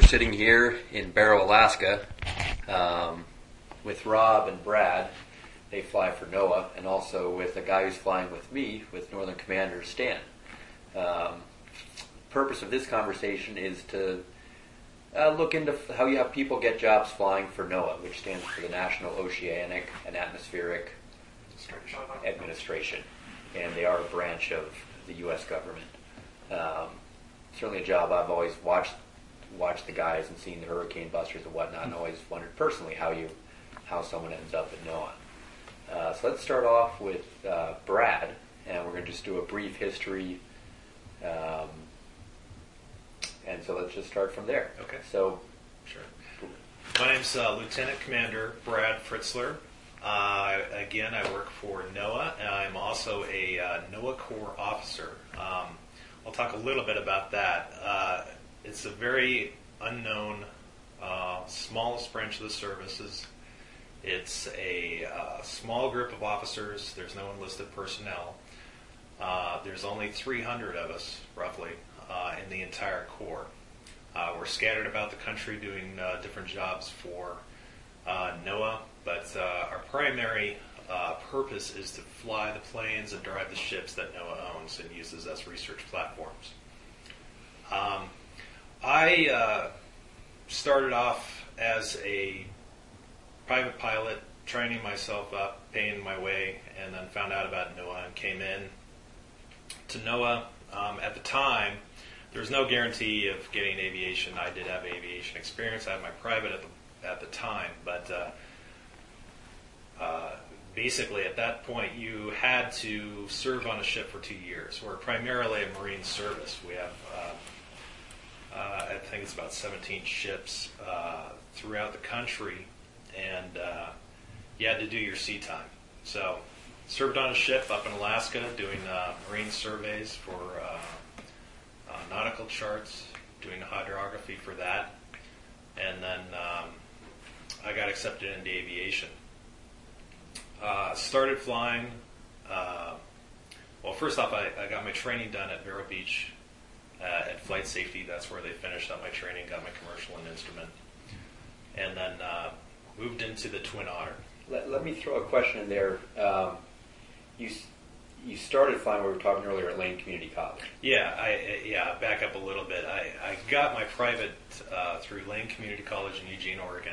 sitting here in Barrow, Alaska, with Rob and Brad. They fly for NOAA, and also with a guy who's flying with me, with Northern Commander Stan. Purpose of this conversation is to look into how you have people get jobs flying for NOAA, which stands for the National Oceanic and Atmospheric Administration, and they are a branch of the U.S. government. Certainly a job I've always watched the guys and seen the hurricane busters and whatnot, and always wondered personally how someone ends up at NOAA. So let's start off with Brad, and we're going to just do a brief history. And so let's just start from there. Okay. So, sure. My name's Lieutenant Commander Brad Fritzler. Again, I work for NOAA, and I'm also a NOAA Corps officer. I'll talk a little bit about that. It's a very unknown, smallest branch of the services. It's a small group of officers. There's no enlisted personnel. There's only 300 of us, roughly, in the entire Corps. We're scattered about the country doing different jobs for NOAA, but our primary purpose is to fly the planes and drive the ships that NOAA owns and uses as research platforms. I started off as a private pilot, training myself up, paying my way, and then found out about NOAA and came in to NOAA. At the time, there was no guarantee of getting aviation. I did have aviation experience. I had my private at the time, but basically at that point you had to serve on a ship for 2 years. We're primarily a Marine service. We have, I think it's about 17 ships throughout the country, and you had to do your sea time. So served on a ship up in Alaska doing marine surveys for nautical charts, doing hydrography for that, and then I got accepted into aviation. Started flying. Well, first off, I got my training done at Vero Beach at Flight Safety. That's where they finished up my training, got my commercial and instrument, and then moved into the Twin Otter. let me throw a question in there. You started flying, we were talking earlier, at Lane Community College. Yeah, back up a little bit. I got my private through Lane Community College in Eugene, Oregon.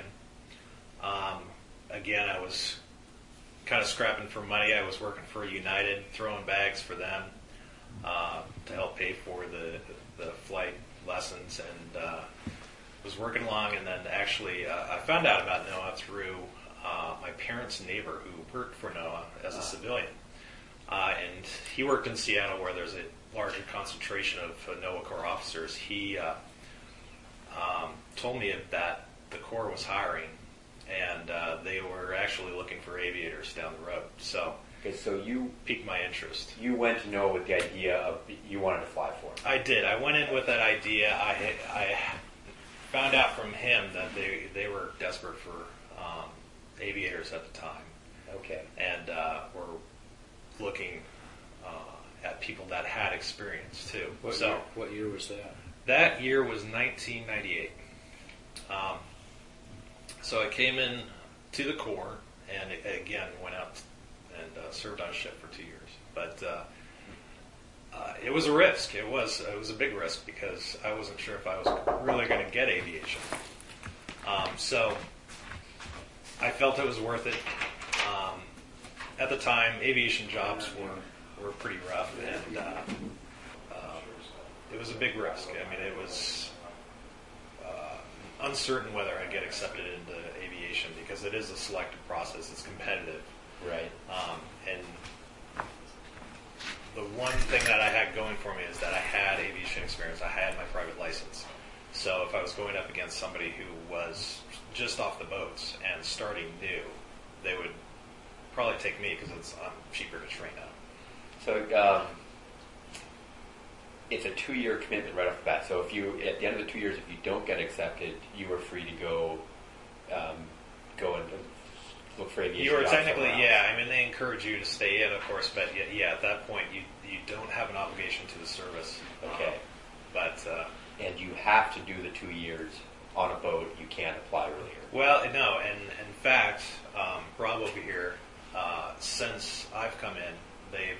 Again, I was kind of scrapping for money. I was working for United, throwing bags for them to help pay for the flight lessons, and was working along, and then actually I found out about NOAA through my parents' neighbor who worked for NOAA as a civilian. And he worked in Seattle, where there's a larger concentration of NOAA Corps officers. He told me that the Corps was hiring, and they were actually looking for aviators down the road. So, so you piqued my interest. You went to NOAA with the idea of you wanted to fly for them. I did. I went in with that idea. I found out from him that they were desperate for aviators at the time. Okay. And were looking at people that had experience too. What year was that? That year was 1998. So I came in to the Corps and again went out and served on a ship for 2 years. But it was a risk. It was a big risk because I wasn't sure if I was really going to get aviation. So I felt it was worth it. At the time, aviation jobs were pretty rough, and it was a big risk. I mean, it was uncertain whether I'd get accepted into aviation because it is a selective process. It's competitive. Right. And the one thing that I had going for me is that I had aviation experience. I had my private license. So if I was going up against somebody who was just off the boats and starting new, they would probably take me because I'm cheaper to train up. So it's a 2-year commitment right off the bat. So if you, at the end of the 2 years, if you don't get accepted, you are free to go and look for aviation. You are jobs technically, somewhere else. yeah. I mean, they encourage you to stay in, of course, but yeah, at that point, you don't have an obligation to the service. Okay. But and you have to do the 2 years on a boat, you can't apply earlier. Well, no, and in fact, Rob over here, since I've come in, they've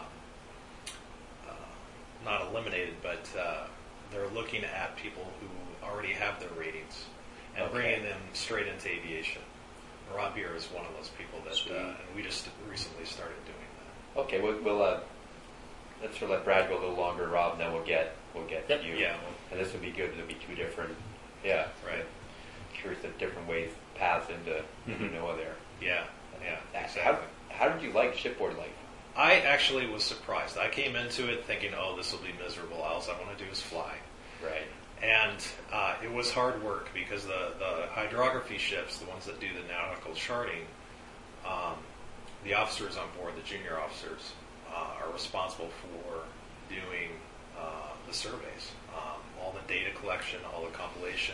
not eliminated, but they're looking at people who already have their ratings and bringing them straight into aviation. Rob here is one of those people that, and we just recently started doing that. Okay, we'll let's sort of let Brad go a little longer, Rob, and then we'll get Yep. you. Yeah. And this would be good. There'll be two different. Yeah. Right. Curious the different ways paths into NOAA there. Yeah. Yeah. How, Exactly. how did you like shipboard life? I actually was surprised. I came into it thinking, "Oh, this will be miserable. All I want to do is fly." Right. And it was hard work because the hydrography ships, the ones that do the nautical charting, the officers on board, the junior officers, are responsible for doing the surveys, all the data collection, all the compilation,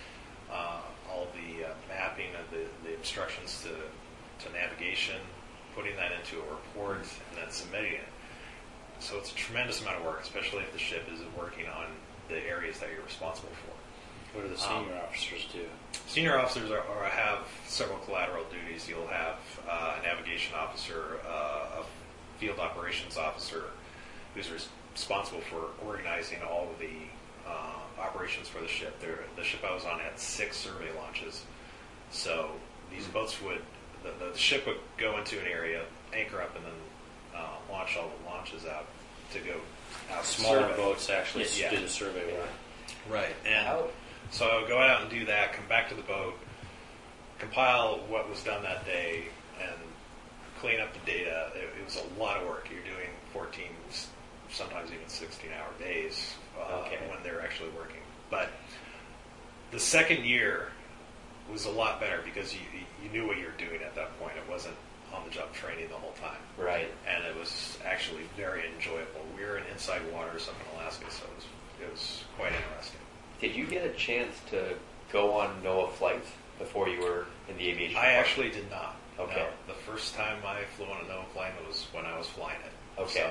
all the mapping of the instructions to navigation, putting that into a report, and then submitting it. So it's a tremendous amount of work, especially if the ship is working on the areas that you're responsible for. What do the senior officers do? Senior officers have several collateral duties. You'll have a navigation officer, a field operations officer, who's responsible for organizing all of the operations for the ship. The ship I was on had 6 survey launches. So these boats the ship would go into an area, anchor up, and then launch all the launches out to go out. Smaller survey. boats actually Yeah. do the survey work. Right. And so I would go out and do that, come back to the boat, compile what was done that day, and clean up the data. It was a lot of work. You're doing 14, sometimes even 16-hour days when they're actually working. But the second year was a lot better because you knew what you were doing at that point. It wasn't on-the-job training the whole time. Right. And it was actually very enjoyable. We were in inside waters up in Alaska, so it was quite interesting. Did you get a chance to go on NOAA flights before you were in the aviation? I actually did not. Okay. No. The first time I flew on a NOAA plane was when I was flying it. Okay.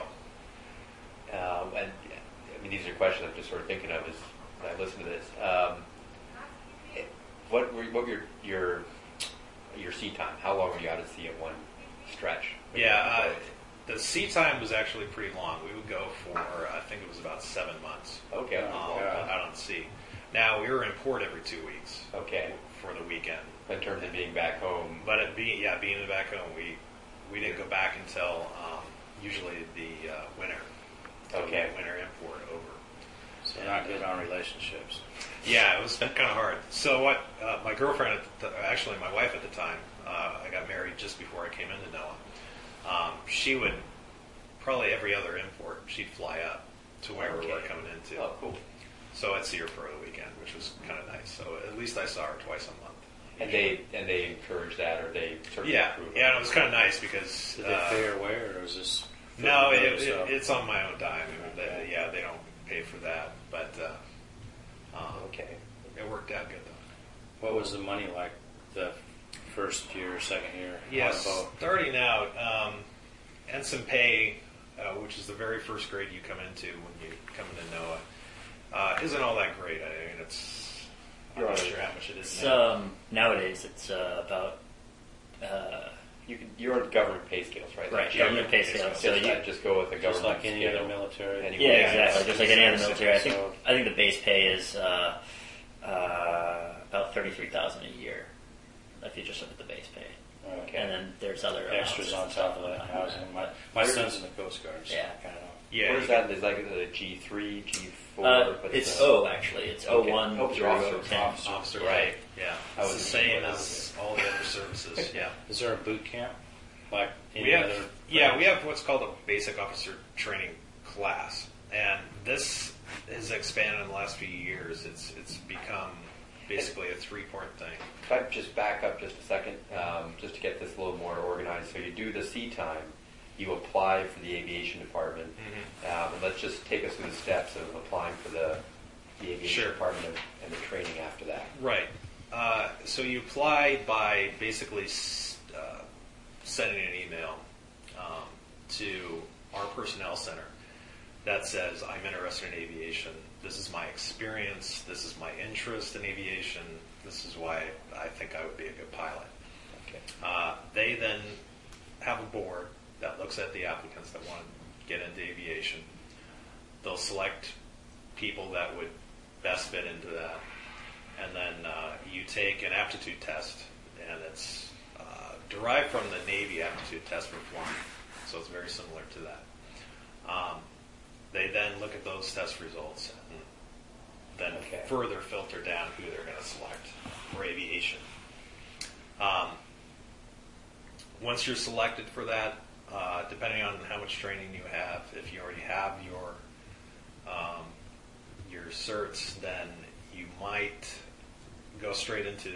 So, And I mean, these are questions I'm just sort of thinking of as I listen to this. What were your sea time? How long were you out at sea at one stretch? yeah, the sea time was actually pretty long. We would go for, I think it was about 7 months Okay. out on sea. Now, we were in port every 2 weeks Okay. for the weekend. In terms of being back home. But being back home, we didn't go back until usually the winter. Okay. Winter import over. So not good on relationships. Yeah, it was kind of hard. So what? My girlfriend, actually my wife at the time, I got married just before I came into NOAA. She would probably every other import, she'd fly up to where we were coming into. Oh, cool. So I'd see her for the weekend, which was kind of nice. So at least I saw her twice a month. And they encourage that, or they sort of Yeah, approve yeah, and of it was kind of nice because Did they pay her way, or was this? no, So- it's on my own dime. They don't pay for that, but Okay. it worked out good though. What was the money like the first year, second year? Yes, on the boat? starting out, ensign pay, which is the very first grade you come into when you come into NOAA, isn't all that great. I mean, I'm not sure how much it is It's, now. nowadays, it's about You're on government pay scales, right? right Like government pay pay scale. scale. So you, just go with the Just government like any scale. other military. Anyway. yeah, Yeah, exactly. it's Just like any other exactly military. so. I think the base pay is about $33,000 a year. If you just look at the base pay, Okay. and then there's other Extras on amounts top and of that stuff. housing. My son's in the Coast Guard, so Yeah. I kind of know. Yeah, What is that? There's like a G3, G4. what's It's the- O actually. It's Okay. O1 Oh, through officer, O10. officer, Right. right? Yeah, I it's was the same thinking as all the other services. Yeah. Is there a boot camp? Like any We other? have what's called a basic officer training class, and this has expanded in the last few years. It's become basically a 3-part thing. If I just back up just a second, just to get this a little more organized. So you do the sea time, you apply for the aviation department, and let's just take us through the steps of applying for the aviation Sure. department and the training after that. Right. So you apply by basically sending an email to our personnel center. that says, I'm interested in aviation. This is my experience. This is my interest in aviation. This is why I think I would be a good pilot. Okay. They then have a board that looks at the applicants that want to get into aviation. They'll select people that would best fit into that. And then you take an aptitude test, and it's derived from the Navy aptitude test for flying. So it's very similar to that. They then look at those test results and then further filter down who they're going to select for aviation. Once you're selected for that, depending on how much training you have, if you already have your certs, then you might go straight into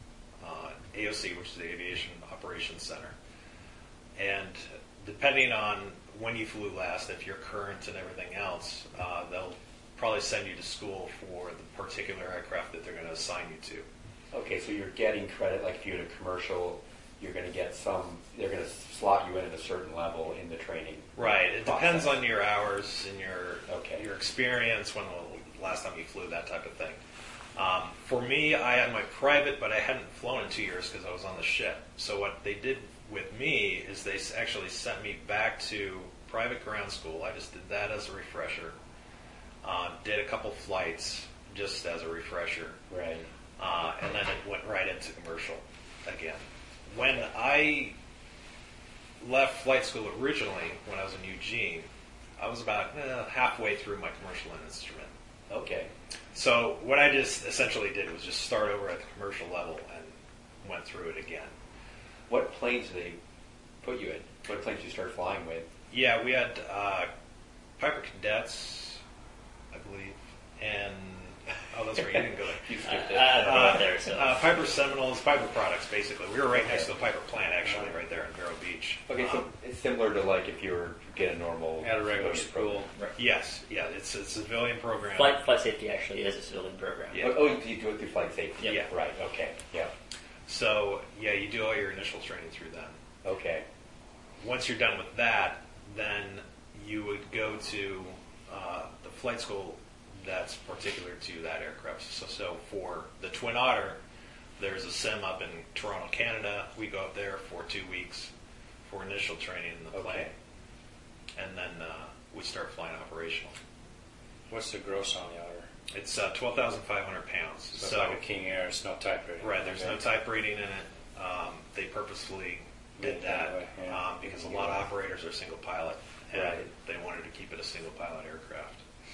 AOC, which is the Aviation Operations Center. And depending on when you flew last, if you're current and everything else, they'll probably send you to school for the particular aircraft that they're going to assign you to. Okay, so you're getting credit, like if you had a commercial, you're going to get some, they're going to slot you in at a certain level in the training. Right. It process. depends on your hours and your experience, when the last time you flew, that type of thing. For me, I had my private, but I hadn't flown in 2 years because I was on the ship. So what they did with me is they actually sent me back to private ground school. I just did that as a refresher. Did a couple flights just as a refresher. Right. And then it went right into commercial again. When I left flight school originally, when I was in Eugene, I was about halfway through my commercial instrument. Okay. So what I just essentially did was just start over at the commercial level and went through it again. What planes did they put you in? What planes did you start flying with? Yeah, we had Piper Cadets, I believe, and that's right, you didn't go there. You skipped it. I went there, so. Piper Seminoles, Piper Products, basically. We were right next to the Piper plant, actually, right there in Vero Beach. Okay, so it's similar to like if you were to get a normal At a regular civilian school. program. Right. Yes, yeah, it's a civilian program. Flight safety actually is a civilian program. Yeah. Oh, you do it through flight safety. Yep. Yeah. Right. Okay. Yeah. So, yeah, you do all your initial training through them. Okay. Once you're done with that, then you would go to the flight school that's particular to that aircraft. So for the Twin Otter, there's a sim up in Toronto, Canada. We go up there for 2 weeks for initial training in the plane. Okay. And then we start flying operational. What's the gross on the Otter? It's 12,500 pounds. So it's like a King Air, it's no type rating. Right, there's no type rating in it. They purposefully did that way, yeah. because a lot of operators are single pilot, and Right. they wanted to keep it a single pilot aircraft.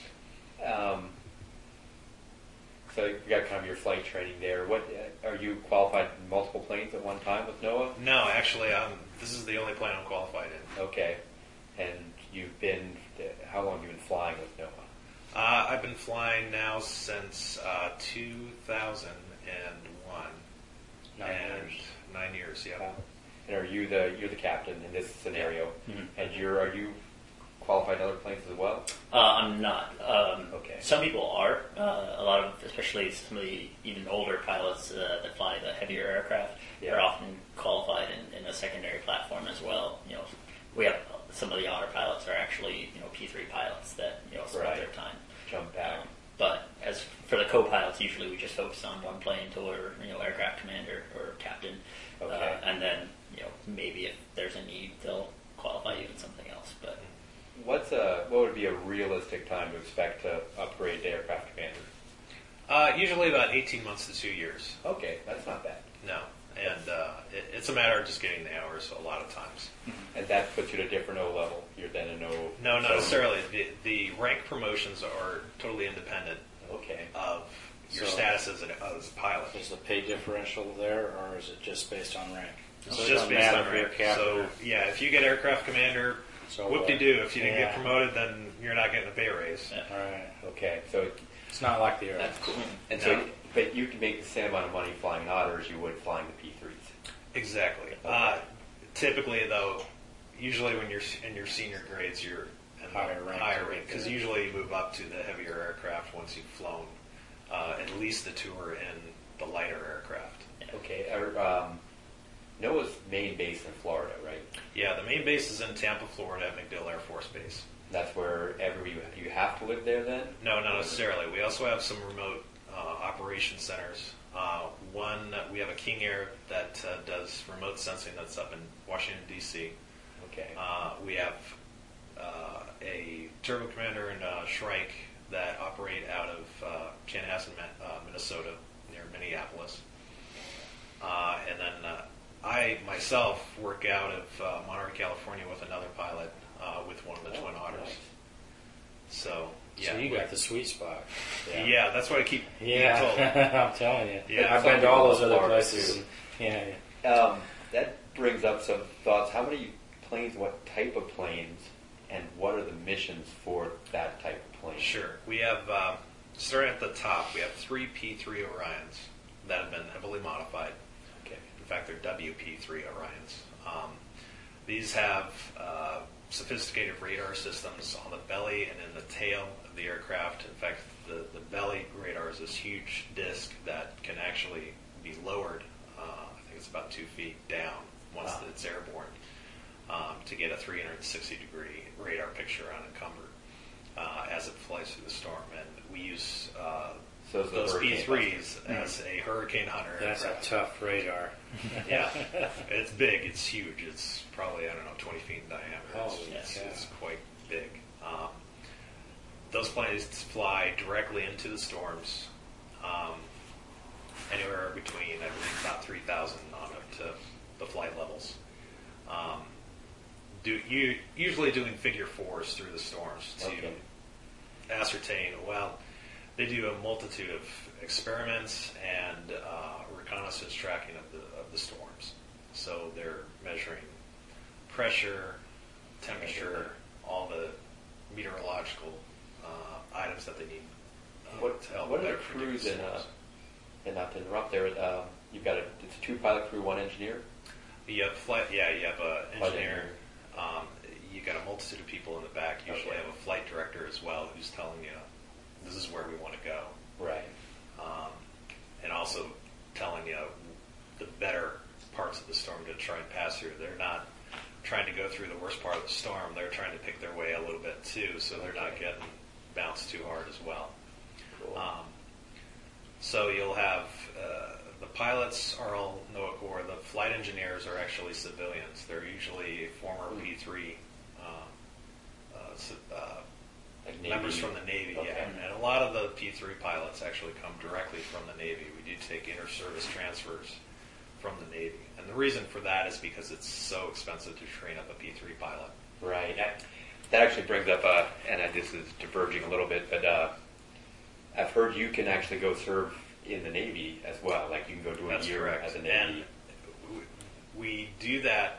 So you got kind of your flight training there. What are you qualified in multiple planes at one time with NOAA? No, actually, this is the only plane I'm qualified in. Okay. And you've been, how long have you been flying with NOAA? I've been flying now since 2001. 9 years. 9 years, yeah. And are you're the captain in this scenario? Mhm. And are you qualified in other planes as well? I'm not. Okay. Some people are. A lot of, especially some of the even older pilots that fly the heavier aircraft, Yeah. are often qualified in a secondary platform as well. We have some of the Otter pilots are actually P3 pilots that spend Right. their time. Jump back. But as for the co-pilots, usually we just focus on one plane until we're aircraft commander or captain, Okay. and then maybe if there's a need, they'll qualify you in something else. But What would be a realistic time to expect to upgrade to aircraft commander? Usually about 18 months to 2 years. Okay, that's not bad. No. And it's a matter of just getting the hours a lot of times. And that puts you at a different O level. You're then an O. No, not necessarily. The rank promotions are totally independent Okay. of your So- status as a pilot. Is the pay differential there, or is it just based on rank? It's So it just doesn't based matter on if you're a rank. captain So, or- yeah, if you get aircraft commander, So, whoop-de-doo. If you didn't yeah. get promoted, then you're not getting a pay raise. Yeah. All right. Okay. So It's not like the Air that's Force. cool. And No. so, but you can make the same amount of money flying an Otter as you would flying the P3s. Exactly. Okay. Typically, though, usually when you're in your senior grades, you're in the Higher rank. higher rank, because Yeah. usually you move up to the heavier aircraft once you've flown at least the tour in the lighter aircraft. Okay. NOAA's main base in Florida, right? Yeah, the main base is in Tampa, Florida, at MacDill Air Force Base. That's wherever you have to live there then? No, not necessarily. We also have some remote operation centers. One, we have a King Air that does remote sensing that's up in Washington, D.C. Okay. We have a Turbo Commander and Shrike that operate out of Chanhassen, Minnesota, near Minneapolis. And then I myself work out of Monterey, California with another pilot with one of the Twin Otters. Nice. So, yeah. So you got the sweet spot. Yeah, that's what I keep being told. I'm telling you. Yeah. I've been to all those other Florida, places. too. Yeah. That brings up some thoughts. How many planes, what type of planes, and what are the missions for that type of plane? Sure. We have, starting at the top, we have 3 P-3 Orions that have been heavily modified. Okay. In fact, they're WP-3 Orions. These have sophisticated radar systems on the belly and in the tail of the aircraft. In fact, the belly radar is this huge disc that can actually be lowered, I think it's about 2 feet down once it's airborne, to get a 360-degree radar picture unencumbered as it flies through the storm. And we use those P-3s as a hurricane hunter That's aircraft. a tough radar. Yeah, it's big. It's huge. It's probably 20 feet in diameter. It's quite big. Those planes fly directly into the storms, anywhere between I believe about 3,000 on up to the flight levels. Usually doing figure fours through the storms to ascertain. Well, they do a multitude of experiments and reconnaissance tracking of the storms. So they're measuring pressure, temperature, all the meteorological items that they need to help What are the better predict crews storms. and not to interrupt there, you've got it's a 2-pilot crew, 1 engineer? You have you have an Flight engineer. You got a multitude of people in the back. You usually have a flight director as well, who's telling you this is where we want to go. Right. And also telling you the better parts of the storm to try and pass through. They're not trying to go through the worst part of the storm. They're trying to pick their way a little bit too, so they're not getting bounced too hard as well. Cool. So you'll have the pilots are all NOAA Corps. The flight engineers are actually civilians. They're usually former P-3 Like Navy. members from the Navy, Okay. yeah. And a lot of the P-3 pilots actually come directly from the Navy. We do take inter-service transfers from the Navy. And the reason for that is because it's so expensive to train up a P-3 pilot. Right. That actually brings up, this is diverging a little bit, but I've heard you can actually go serve in the Navy as well. Like you can go do a That's year correct. as a Navy. And we do that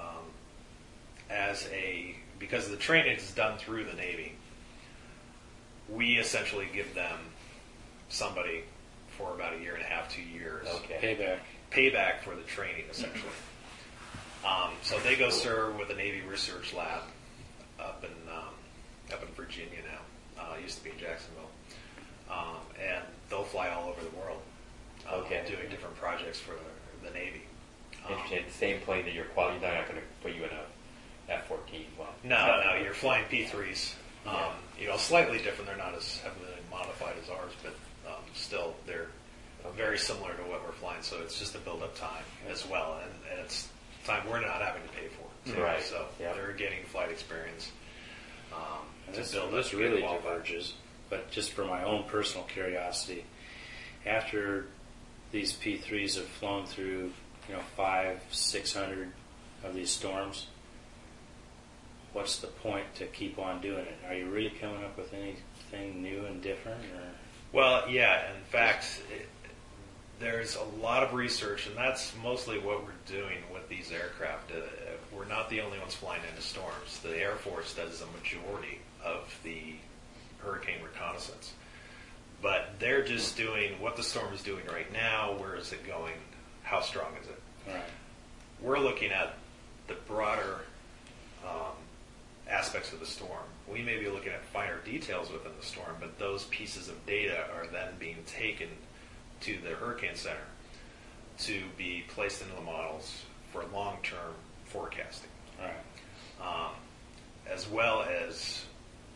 because the training is done through the Navy. We essentially give them somebody for about 1.5 years, 2 years. Okay. Payback. For the training, essentially. So they go serve with the Navy Research Lab up in Virginia now. Used to be in Jacksonville. And they'll fly all over the world doing different projects for the Navy. Interesting. The same plane that you're qualifying, they're not going to put you in a F-14. Well, No, you're flying P-3s. Slightly different. They're not as heavily modified as ours, but still they're very similar to what we're flying. So it's just a build-up time as well, and it's time we're not having to pay for. Too. Right. So they're getting flight experience. This really diverges, but just for my own personal curiosity, after these P-3s have flown through, 500-600 of these storms, what's the point to keep on doing it? Are you really coming up with anything new and different? Or? Well, yeah. In fact, there's a lot of research, and that's mostly what we're doing with these aircraft. We're not the only ones flying into storms. The Air Force does a majority of the hurricane reconnaissance. But they're just doing what the storm is doing right now. Where is it going? How strong is it? Right. We're looking at the broader aspects of the storm. We may be looking at finer details within the storm, but those pieces of data are then being taken to the Hurricane Center to be placed into the models for long-term forecasting. Right. As well as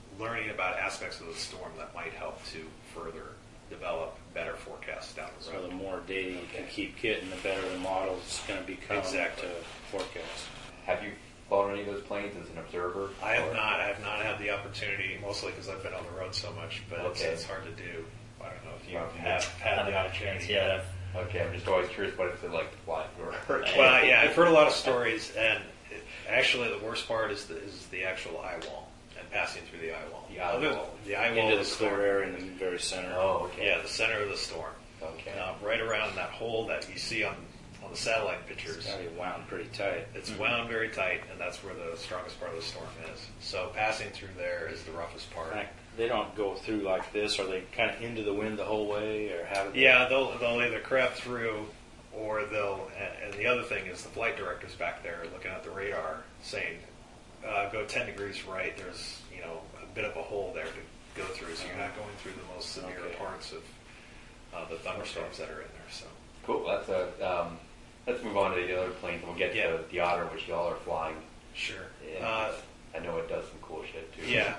learning about aspects of the storm that might help to further develop better forecasts down the So road. the more data you can keep getting, the better the model's going to become Exactly. to forecast. Have you flown any of those planes as an observer? I have Or- not. I have not had the opportunity, mostly because I've been on the road so much. But Okay. it's hard to do. I don't know if you Well, have had the opportunity. Yeah. Okay, I'm just always curious what it's like to fly through a hurricane. Well, yeah, I've heard a lot of stories, and actually, the worst part is the actual eye wall and passing through the eye wall. The eye wall. The eye wall Into of the the clear storm. area in the very center. Oh, okay. Yeah, the center of the storm. Okay. Right around that hole that you see on the satellite pictures. It's got to be wound pretty tight. It's wound very tight, and that's where the strongest part of the storm is. So passing through there is the roughest part. Like, they don't go through like this. Are they kind of into the wind the whole way, or how? Do they... Yeah, they'll either craft through, or they'll. And the other thing is the flight director's back there looking at the radar, saying, "Go 10 degrees right. There's a bit of a hole there to go through, so you're not going through the most severe Okay. parts of the thunderstorms that are in there." So Cool. Let's move on to the other planes, and we'll get Yeah. to the Otter, which y'all are flying. sure. And I know it does some cool shit too. Yeah.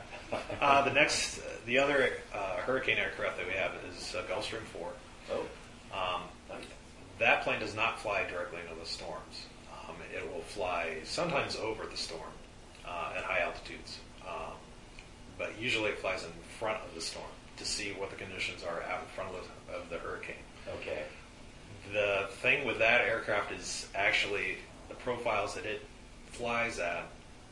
The other hurricane aircraft that we have is Gulfstream 4. Oh. Um, that plane does not fly directly into the storms. It will fly sometimes over the storm at high altitudes, but usually it flies in front of the storm to see what the conditions are out in front of the hurricane. Okay. The thing with that aircraft is actually the profiles that it flies at,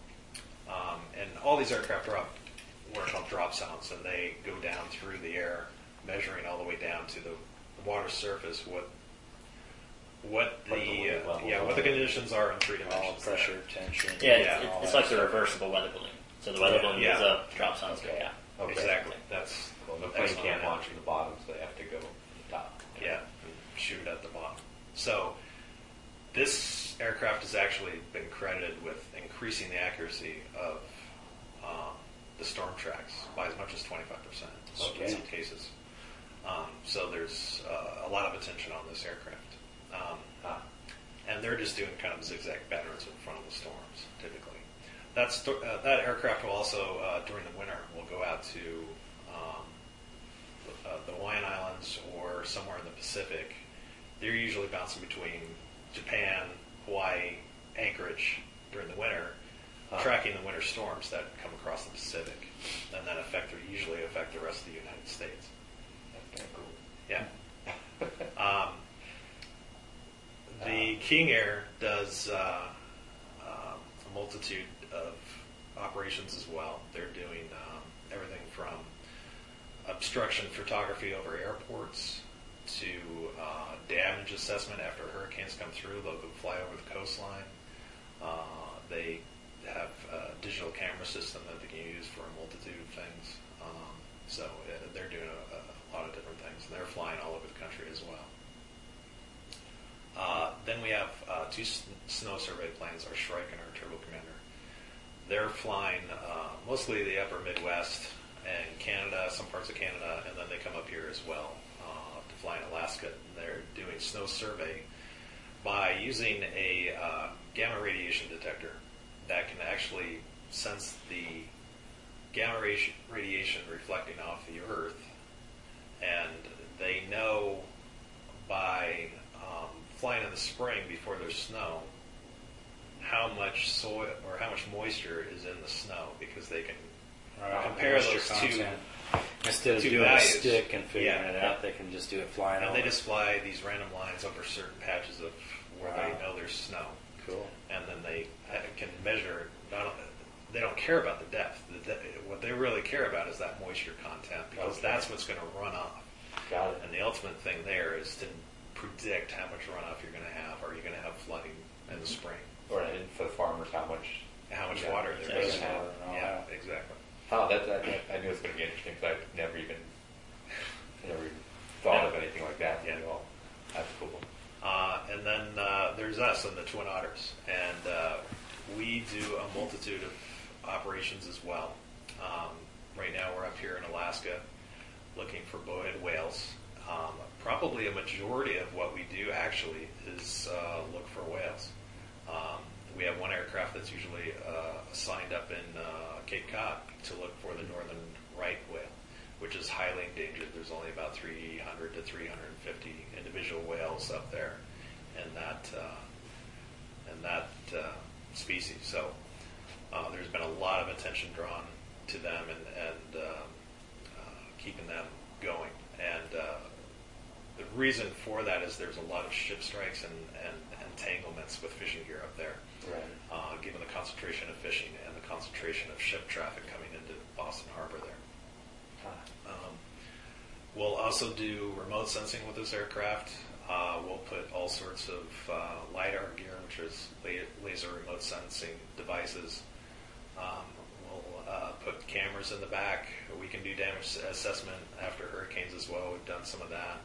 and all these aircraft are up what are called drop zones, and they go down through the air, measuring all the way down to the water surface what the What the wave levels what the are. conditions are in 3 all dimensions. there. pressure, tension. Yeah, Yeah, it's like the reversible weather balloon. So the weather Yeah, balloon yeah. goes up, drops on, Okay. yeah. Okay. Exactly. That's Well, the plane excellent can't launch analogy. from the bottom, so they have to go to the top. Yeah, shoot at the bottom. So this aircraft has actually been credited with increasing the accuracy of the storm tracks by as much as 25% in Okay. some cases. So there's a lot of attention on this aircraft. And they're just doing kind of zigzag patterns in front of the storms, typically. That aircraft will also, during the winter, will go out to the Hawaiian Islands or somewhere in the Pacific. They're usually bouncing between Japan, Hawaii, Anchorage during the winter, tracking the winter storms that come across the Pacific, and then usually affect the rest of the United States. That's kind of cool. Yeah. The King Air does a multitude of operations as well. They're doing everything from obstruction photography over airports to damage assessment after hurricanes come through. They'll go fly over the coastline. They have a digital camera system that they can use for a multitude of things. So they're doing a lot of different things. And they're flying all over the country as well. Then we have two snow survey planes, our Shrike and our Turbo Commander. They're flying mostly the upper Midwest and Canada, some parts of Canada, and then they come up here as well to fly in Alaska. And they're doing snow survey by using a gamma radiation detector that can actually sense the gamma radiation reflecting off the Earth, and they know by flying in the spring before there's snow how much soil or how much moisture is in the snow, because they can compare moisture those content. Instead of two doing values. a stick and figuring Yeah. it out, they can just do it flying and over. they just fly these random lines over certain patches of where they know there's snow. Cool. And then they can measure. They don't care about the depth. What they really care about is that moisture content, because Okay. that's what's going to run off. Got it. And the ultimate thing there is to predict how much runoff you're going to have. Are you going to have flooding in the spring? Or and for the farmers, how much How much water they're going to Exactly. have? Yeah, exactly. Oh, I knew it was going to be interesting because I've never even thought of anything like that. Yeah. At all. That's cool. And then there's us and the Twin Otters, and we do a multitude of operations as well. Right now we're up here in Alaska looking for bowhead whales. Probably a majority of what we do actually is look for whales. we have one aircraft that's usually assigned up in Cape Cod to look for the northern right whale, which is highly endangered. There's only about 300 to 350 individual whales up there, and that species. So there's been a lot of attention drawn to them and keeping them going. And the reason for that is there's a lot of ship strikes and entanglements with fishing gear up there, Right. given the concentration of fishing and the concentration of ship traffic coming into Boston Harbor there. We'll also do remote sensing with this aircraft. We'll put all sorts of LiDAR gear, which is laser remote sensing devices. We'll put cameras in the back. We can do damage assessment after hurricanes as well. We've done some of that.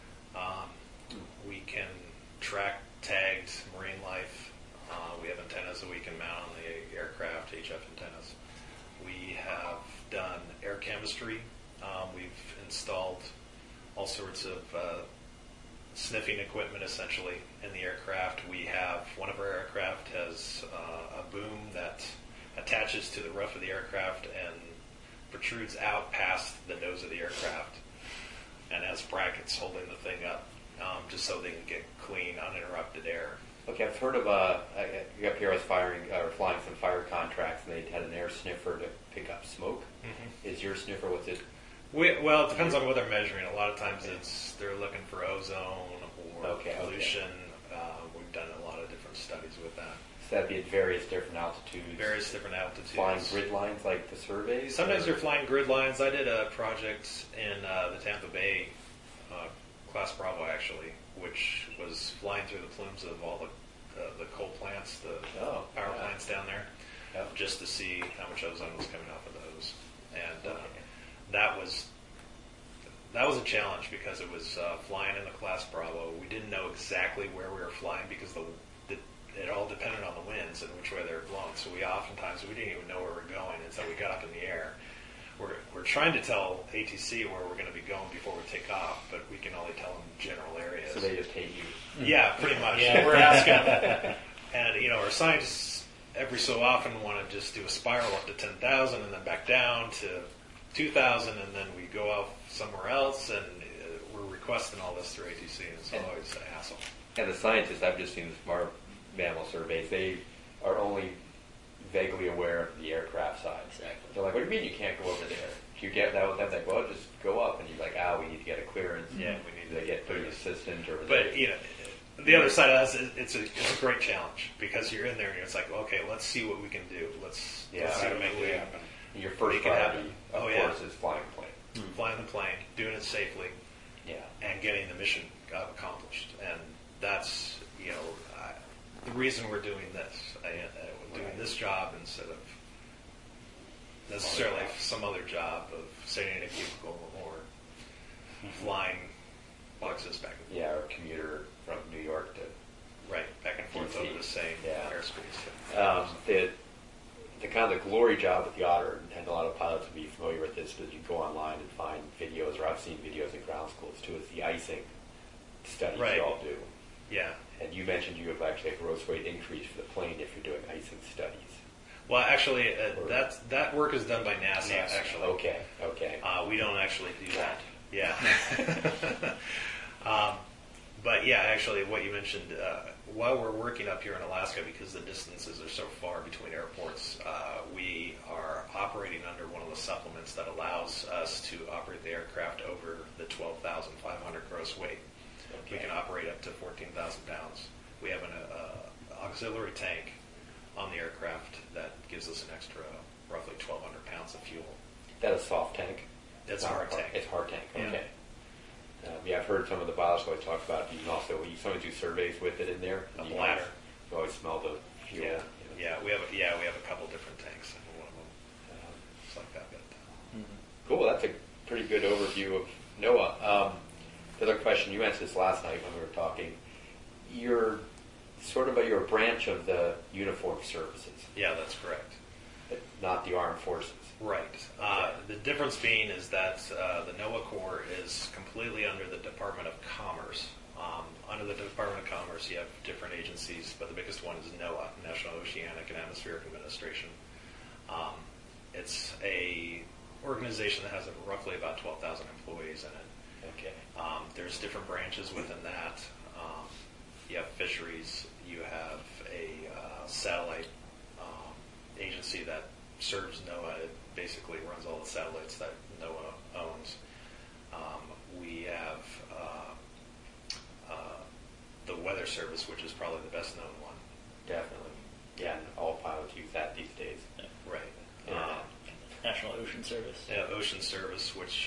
We can track tagged marine life. We have antennas that we can mount on the aircraft, HF antennas. We have done air chemistry. We've installed all sorts of sniffing equipment essentially in the aircraft. We have, one of our aircraft has a boom that attaches to the roof of the aircraft and protrudes out past the nose of the aircraft and has brackets holding the thing up just so they can get clean, uninterrupted air. Okay, I've heard of up here I was flying some fire contracts, and they had an air sniffer to pick up smoke. Mm-hmm. Is your sniffer, what's it? Well, it depends on what they're measuring. A lot of times they're looking for ozone or pollution. We've done a lot of different studies with that. So that'd be at various different altitudes? Various different altitudes. Flying grid lines like the surveys? Sometimes you're flying grid lines. I did a project in the Tampa Bay, Class Bravo actually, which was flying through the plumes of all the coal plants, the power plants down there, just to see how much ozone was coming off of those. And that was a challenge because it was flying in the Class Bravo. We didn't know exactly where we were flying because it all depended on the winds and which way they were blowing. So we didn't even know where we were going until we got up in the air. We're trying to tell ATC where we're going to be going before we take off, but we can only tell them general areas. So they just hate you. Yeah, pretty much. Yeah, we're asking them. And, our scientists every so often want to just do a spiral up to 10,000 and then back down to 2,000, and then we go out somewhere else, and we're requesting all this through ATC, and it's always a hassle. And the scientists, I've just seen the smart mammal surveys, they are only vaguely aware of the aircraft side. Exactly. They're like, what do you mean you can't go over there? Do you get that with them? Like, well, just go up, and you're like, we need to get a clearance. Yeah, we need to get an assistant. But, the other side of that is it's a great challenge because you're in there and it's like, okay, let's see what we can do. Let's see what make it happen. Your first priority, of course, is flying the plane. Mm-hmm. Flying the plane, doing it safely, and getting the mission accomplished. And that's, the reason we're doing this. Doing this job instead of necessarily some other job of sitting in a cubicle or flying boxes back and forth. Yeah, or a commuter from New York to back and forth over the same airspace. The kind of the glory job with the Otter, and a lot of pilots would be familiar with this, but you go online and find videos, or I've seen videos in ground schools too, is the icing studies you all do. Yeah. And you mentioned you have actually a gross weight increase for the plane if you're doing icing studies. Well, actually, that work is done by NASA. Actually, okay. We don't actually do that. Yeah. But yeah, actually, what you mentioned, while we're working up here in Alaska, because the distances are so far between airports, we are operating under one of the supplements that allows us to operate the aircraft over the 12,500 gross weight. We can operate up to 14,000 pounds. We have an auxiliary tank on the aircraft that gives us an extra roughly 1,200 pounds of fuel. That a soft tank? It's a hard tank. It's hard tank, okay. Yeah. I've heard some of the pilots always talk about you sometimes do surveys with it in there. A bladder. You always smell the fuel. Yeah, we have a couple different tanks. One of them, it's like that. Cool. That's a pretty good overview of NOAA. The other question, you answered this last night when we were talking. You're a branch of the uniformed services. Yeah, that's correct. But not the armed forces. Right. The difference being is that the NOAA Corps is completely under the Department of Commerce. Under the Department of Commerce, similar. So you have different agencies, but the biggest one is NOAA, National Oceanic and Atmospheric Administration. It's a organization that has roughly about 12,000 employees in it. Okay. There's different branches within that. You have fisheries. You have a satellite agency that serves NOAA. It basically runs all the satellites that NOAA owns. We have the Weather Service, which is probably the best known one. Definitely. Yeah, and all pilots use that these days. Right. National Ocean Service. Yeah, Ocean Service, which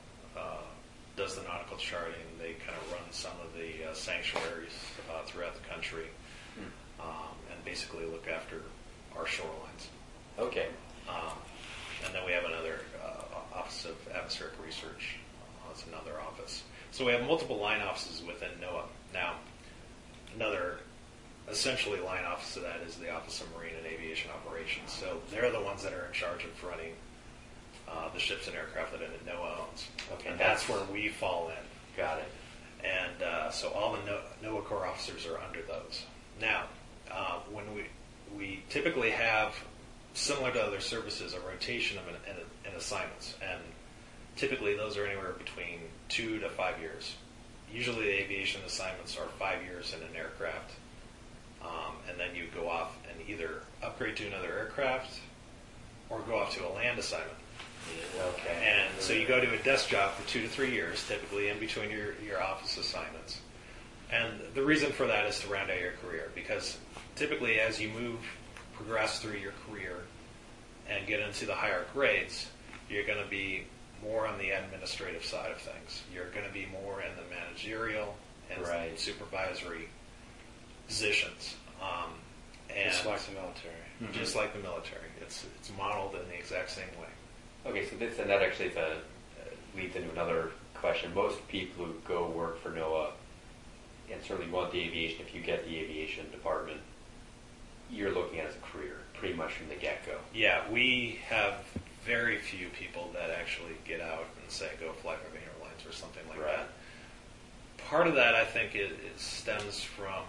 does the nautical charting. They kind of run some of the sanctuaries throughout the country, and basically look after our shorelines. Okay. And then we have another Office of Atmospheric Research. It's another office. So we have multiple line offices within NOAA. Now, another essentially line office of that is the Office of Marine and Aviation Operations. So they're the ones that are in charge of running the ships and aircraft that NOAA owns. Okay, And that's where we fall in. Got it. And so all the NOAA Corps officers are under those. Now, when we typically have, similar to other services, a rotation of in assignments. And typically those are anywhere between 2 to 5 years. Usually the aviation assignments are 5 years in an aircraft. And then you go off and either upgrade to another aircraft or go off to a land assignment. Okay. And so you go to a desk job for 2 to 3 years, typically in between your office assignments. And the reason for that is to round out your career, because typically as you progress through your career and get into the higher grades, you're going to be more on the administrative side of things. You're going to be more in the managerial and supervisory positions. And Just like the military. Just like the military. It's modeled in the exact same way. Okay, so that actually leads into another question. Most people who go work for NOAA, and certainly want the aviation, if you get the aviation department, you're looking at it as a career, pretty much from the get-go. Yeah, we have very few people that actually get out and say, go fly for Main Airlines or something like that. Part of that, I think, it stems from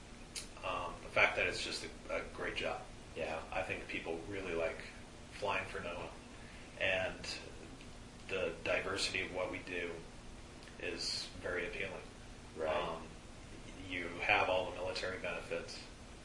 the fact that it's just a great job. Yeah. I think people really like flying for NOAA. And the diversity of what we do is very appealing. Right. You have all the military benefits.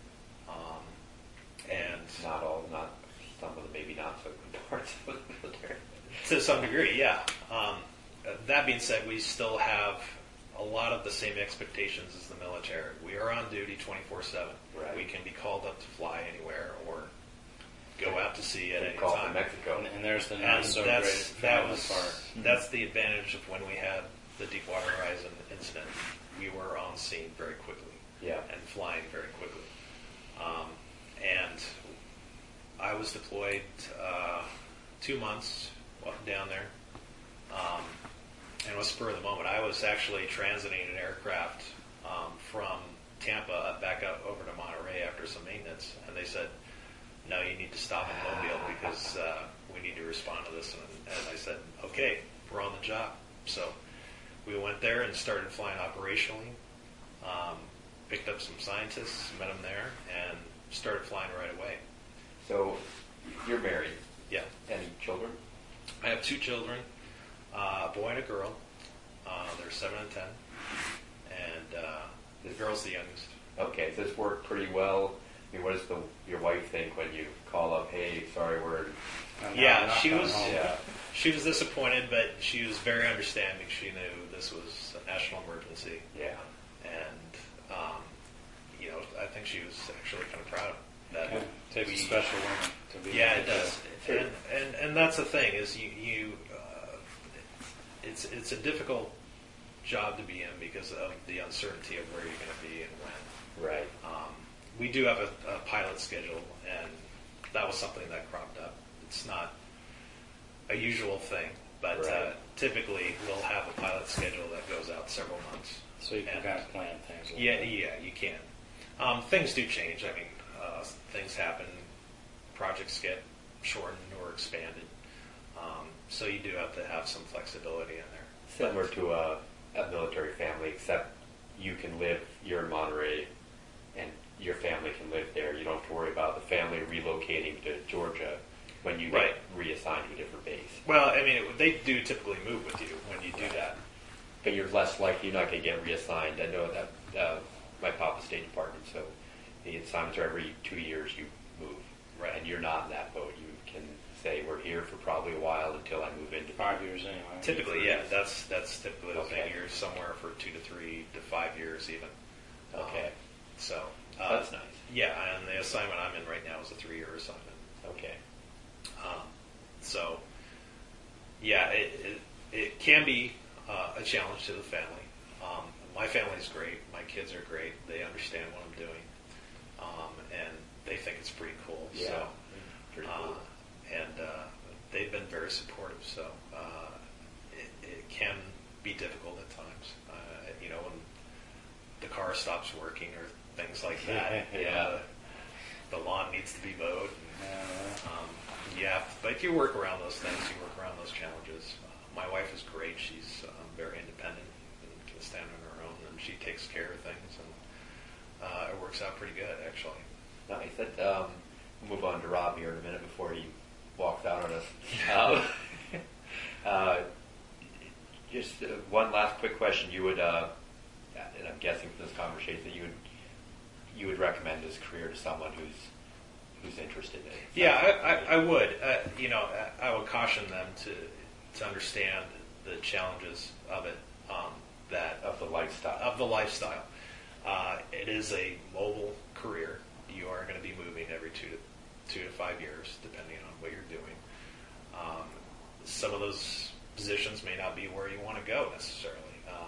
And not some of the maybe not so good parts of the military. To some degree, yeah. That being said, we still have a lot of the same expectations as the military. We are on duty 24/7. Right. We can be called up to fly anywhere or go out to sea at any Call time. from Mexico. And there's the And not so great family part. that's the advantage of when we had the Deepwater Horizon incident. We were on scene very quickly. Yeah. And flying very quickly. And I was deployed 2 months down there. And it was spur of the moment. I was actually transiting an aircraft from Tampa back out over to Monterey after some maintenance. And they said, no, you need to stop in Mobile because we need to respond to this. And I said, okay, we're on the job. So we went there and started flying operationally, picked up some scientists, met them there, and started flying right away. So you're married. Yeah. Any children? I have 2 children, a boy and a girl. They're 7 and 10. And the girl's the youngest. Okay, does this work pretty well? I mean, what does your wife think when you call up, hey, sorry, She was disappointed, but she was very understanding. She knew this was a national emergency. Yeah. And, I think she was actually kind of proud of that. It takes a special woman to be. Yeah, it does. And that's the thing is it's a difficult job to be in because of the uncertainty of where you're going to be and when. Right. We do have a pilot schedule, and that was something that cropped up. It's not a usual thing, but typically we'll have a pilot schedule that goes out several months. So you can kind of plan things. Yeah, you can. Things do change. I mean, things happen. Projects get shortened or expanded. So you do have to have some flexibility in there. Similar to a military family, except you're in Monterey, and your family can live there. You don't have to worry about the family relocating to Georgia when you get reassigned to a different base. Well, I mean, they do typically move with you when you do that. But you're less likely, you're not going to get reassigned. I know that my papa's State Department, so the assignments are every 2 years you move. Right. And you're not in that boat. You can say, we're here for probably a while until I move into 5 years anyway. Typically, yeah, that's typically the thing. Okay. You're somewhere for 2 to 3 to 5 years even. Okay. So That's nice. Yeah, and the assignment I'm in right now is a 3-year assignment. Okay. So yeah, it can be a challenge to the family. My family's great. My kids are great. They understand what I'm doing, and they think it's pretty cool. Yeah. So, Pretty cool. and they've been very supportive. So it can be difficult at times. When the car stops working or things like that. Yeah. The lawn needs to be mowed. But you work around those things. You work around those challenges. My wife is great. She's very independent and can stand on her own, and she takes care of things, and it works out pretty good, actually. Nice. We'll move on to Rob here in a minute before he walks out on us. Just one last quick question. You would, and I'm guessing from this conversation that you would recommend this career to someone who's interested in it. Yeah, I would. I would caution them to understand the challenges of it. Of the lifestyle. Of the lifestyle. It is a mobile career. You are going to be moving every 2 to 5 years, depending on what you're doing. Some of those positions may not be where you want to go necessarily.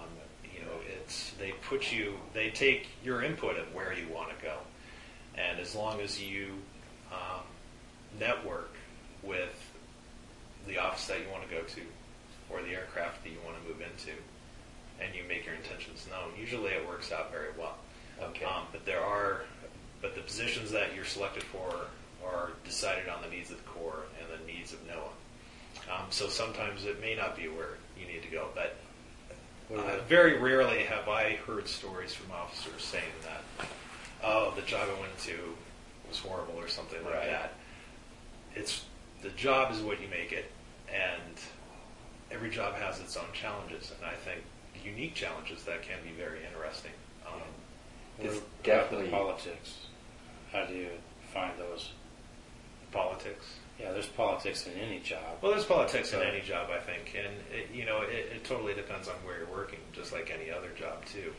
They take your input of where you want to go, and as long as you network with the office that you want to go to, or the aircraft that you want to move into, and you make your intentions known, usually it works out very well. Okay. But the positions that you're selected for are decided on the needs of the Corps and the needs of NOAA. So sometimes it may not be where you need to go, but very rarely have I heard stories from officers saying that, the job I went into was horrible or something like that. The job is what you make it, and every job has its own challenges, and I think unique challenges that can be very interesting. It's definitely politics. How do you find those? Politics. Yeah, there's politics in any job. Well, there's politics in any job, I think, and it totally depends on where you're working, just like any other job too.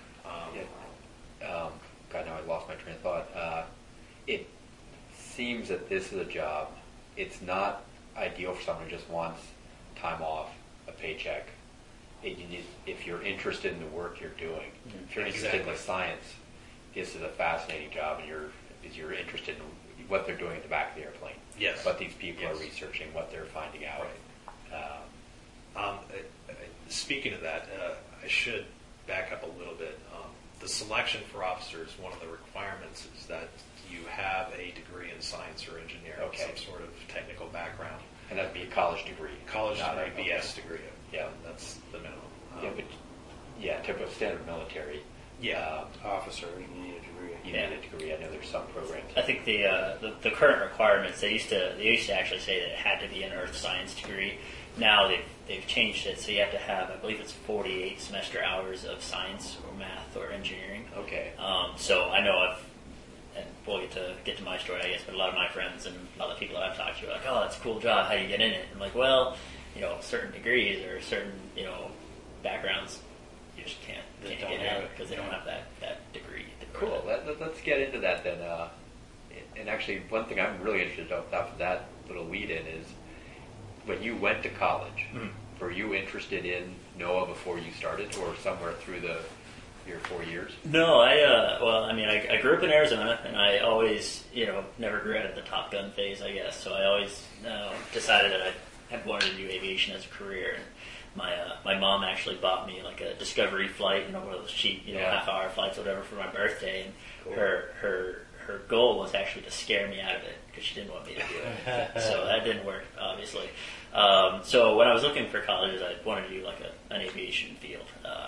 God, now I lost my train of thought. It seems that this is a job. It's not ideal for someone who just wants time off, a paycheck. If you're interested in the work you're doing, if you're interested in the science, this is a fascinating job, and you're interested in what they're doing at the back of the airplane. Yes. What these people are researching, what they're finding out. Right. Speaking of that, I should back up a little bit. The selection for officers, one of the requirements is that you have a degree in science or engineering, some sort of technical background. And that'd be a college degree. College degree, BS degree. Yeah. That's the minimum. Typical standard military. Officer, you need a degree. You need a degree. I know there's some programs. I think the current requirements, they used to actually say that it had to be an earth science degree. Now they've changed it, so you have to have, I believe it's 48 semester hours of science or math or engineering. Okay. So I know and we'll get to my story, I guess, but a lot of my friends and a lot of people that I've talked to are like, oh, that's a cool job, how do you get in it? I'm like, well, certain degrees or certain, backgrounds, you just can't get in it because they don't have that degree. Cool. Let's get into that then. And actually, one thing I'm really interested in after that little lead in is when you went to college, were you interested in NOAA before you started, or somewhere through your 4 years? No, I grew up in Arizona, and I always, never grew out of the Top Gun phase, I guess. So I always decided that I had wanted to do aviation as a career. And my mom actually bought me like a Discovery flight, one of those cheap, half-hour flights, or whatever, for my birthday. And cool. her goal was actually to scare me out of it because she didn't want me to do it. So that didn't work, obviously. So when I was looking for colleges, I wanted to do like an aviation field.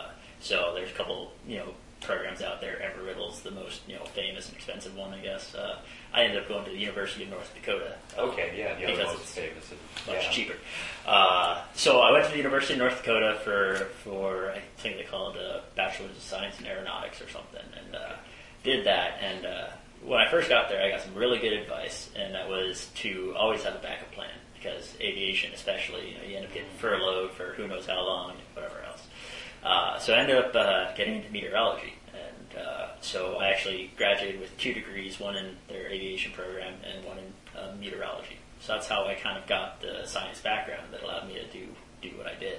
So there's a couple, programs out there. Embry-Riddle's the most, famous and expensive one, I guess. I ended up going to the University of North Dakota. Okay, yeah, the other because most it's famous. much cheaper. So I went to the University of North Dakota for I think they call it a Bachelor's of Science in Aeronautics or something, and did that. And when I first got there, I got some really good advice, and that was to always have a backup plan, because aviation especially, you end up getting furloughed for who knows how long, whatever else. So I ended up getting into meteorology, and so I actually graduated with 2 degrees, one in their aviation program and one in meteorology. So that's how I kind of got the science background that allowed me to do what I did.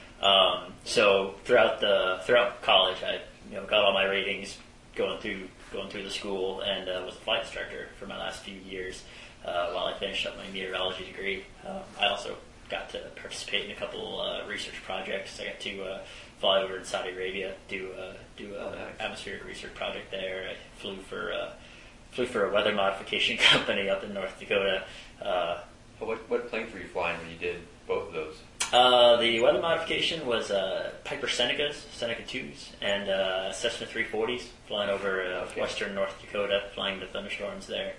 So throughout college, I got all my ratings going through the school, and was a flight instructor for my last few years while I finished up my meteorology degree. I also got to participate in a couple research projects. I got to fly over to Saudi Arabia, do a nice. atmospheric research project there. I flew for a weather modification company up in North Dakota. What planes were you flying when you did both of those? The weather modification was Piper Senecas, Seneca 2s, and Cessna 340s, flying over western North Dakota, flying the thunderstorms there.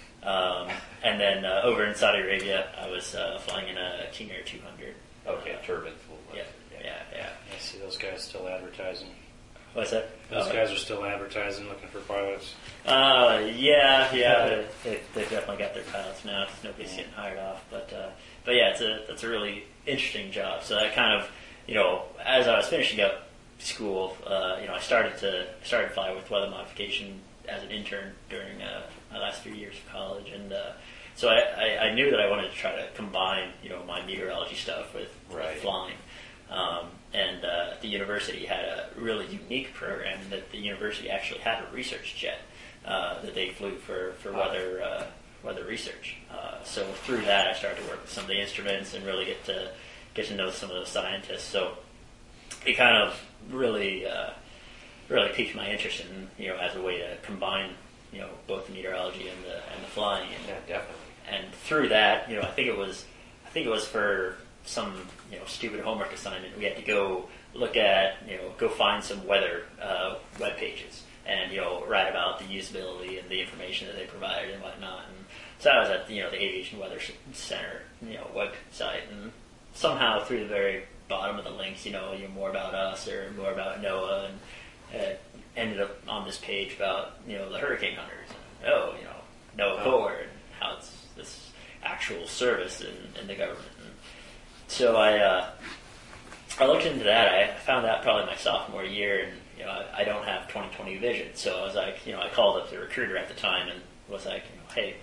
And then over in Saudi Arabia, I was flying in a King Air 200. Okay, turbines. Yeah. I see those guys still advertising. What's that? Those guys are still advertising, looking for pilots. Yeah. They've definitely got their pilots now. Nobody's getting hired off, but yeah, it's a really interesting job. So that kind of, as I was finishing up school, I started to fly with weather modification as an intern during my last few years of college, and so I knew that I wanted to try to combine, my meteorology stuff with flying. And the university had a really unique program that the university actually had a research jet that they flew for weather research. So through that, I started to work with some of the instruments and really get to know some of those scientists. So it kind of really piqued my interest in, as a way to combine, both the meteorology and the flying. And, Yeah, definitely. and through that, I think it was for some stupid homework assignment. We had to go look at go find some weather web pages and write about the usability and the information that they provided and whatnot. And so I was at the Aviation Weather Center website, and somehow through the very bottom of the links, more about us or more about NOAA, and ended up on this page about the hurricane hunters and NOAA Corps and how it's this actual service in the government. So I looked into that. I found out probably my sophomore year, and I don't have 20/20 vision. So I was like, I called up the recruiter at the time and was like, hey,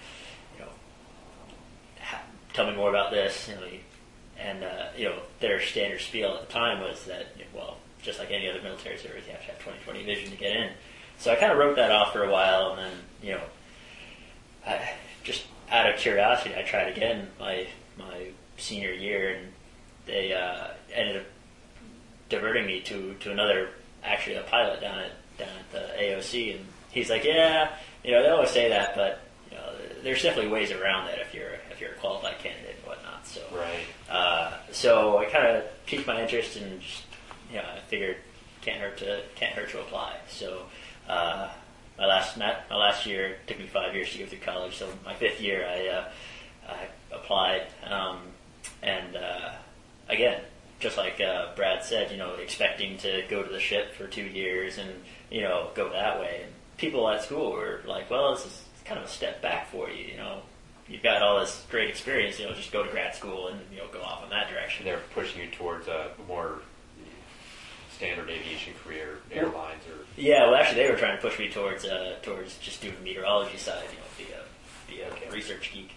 tell me more about this. And their standard spiel at the time was that, just like any other military service, you have to have 20/20 vision to get in. So I kind of wrote that off for a while, and then I just out of curiosity, I tried again my senior year, and they ended up diverting me to another, actually a pilot down at the AOC, and he's like, they always say that, but there's definitely ways around that if you're a qualified candidate and whatnot. So so I kind of piqued my interest, and just, I figured can't hurt to apply. So my last year, it took me 5 years to go through college. So my 5th year, I applied. And again, just like Brad said, expecting to go to the ship for 2 years and, go that way. And people at school were like, well, this is kind of a step back for you, You've got all this great experience, just go to grad school and, go off in that direction. They're pushing you towards a more standard aviation career, airlines or... Yeah, well, actually, they were trying to push me towards just doing the meteorology side, be a research geek.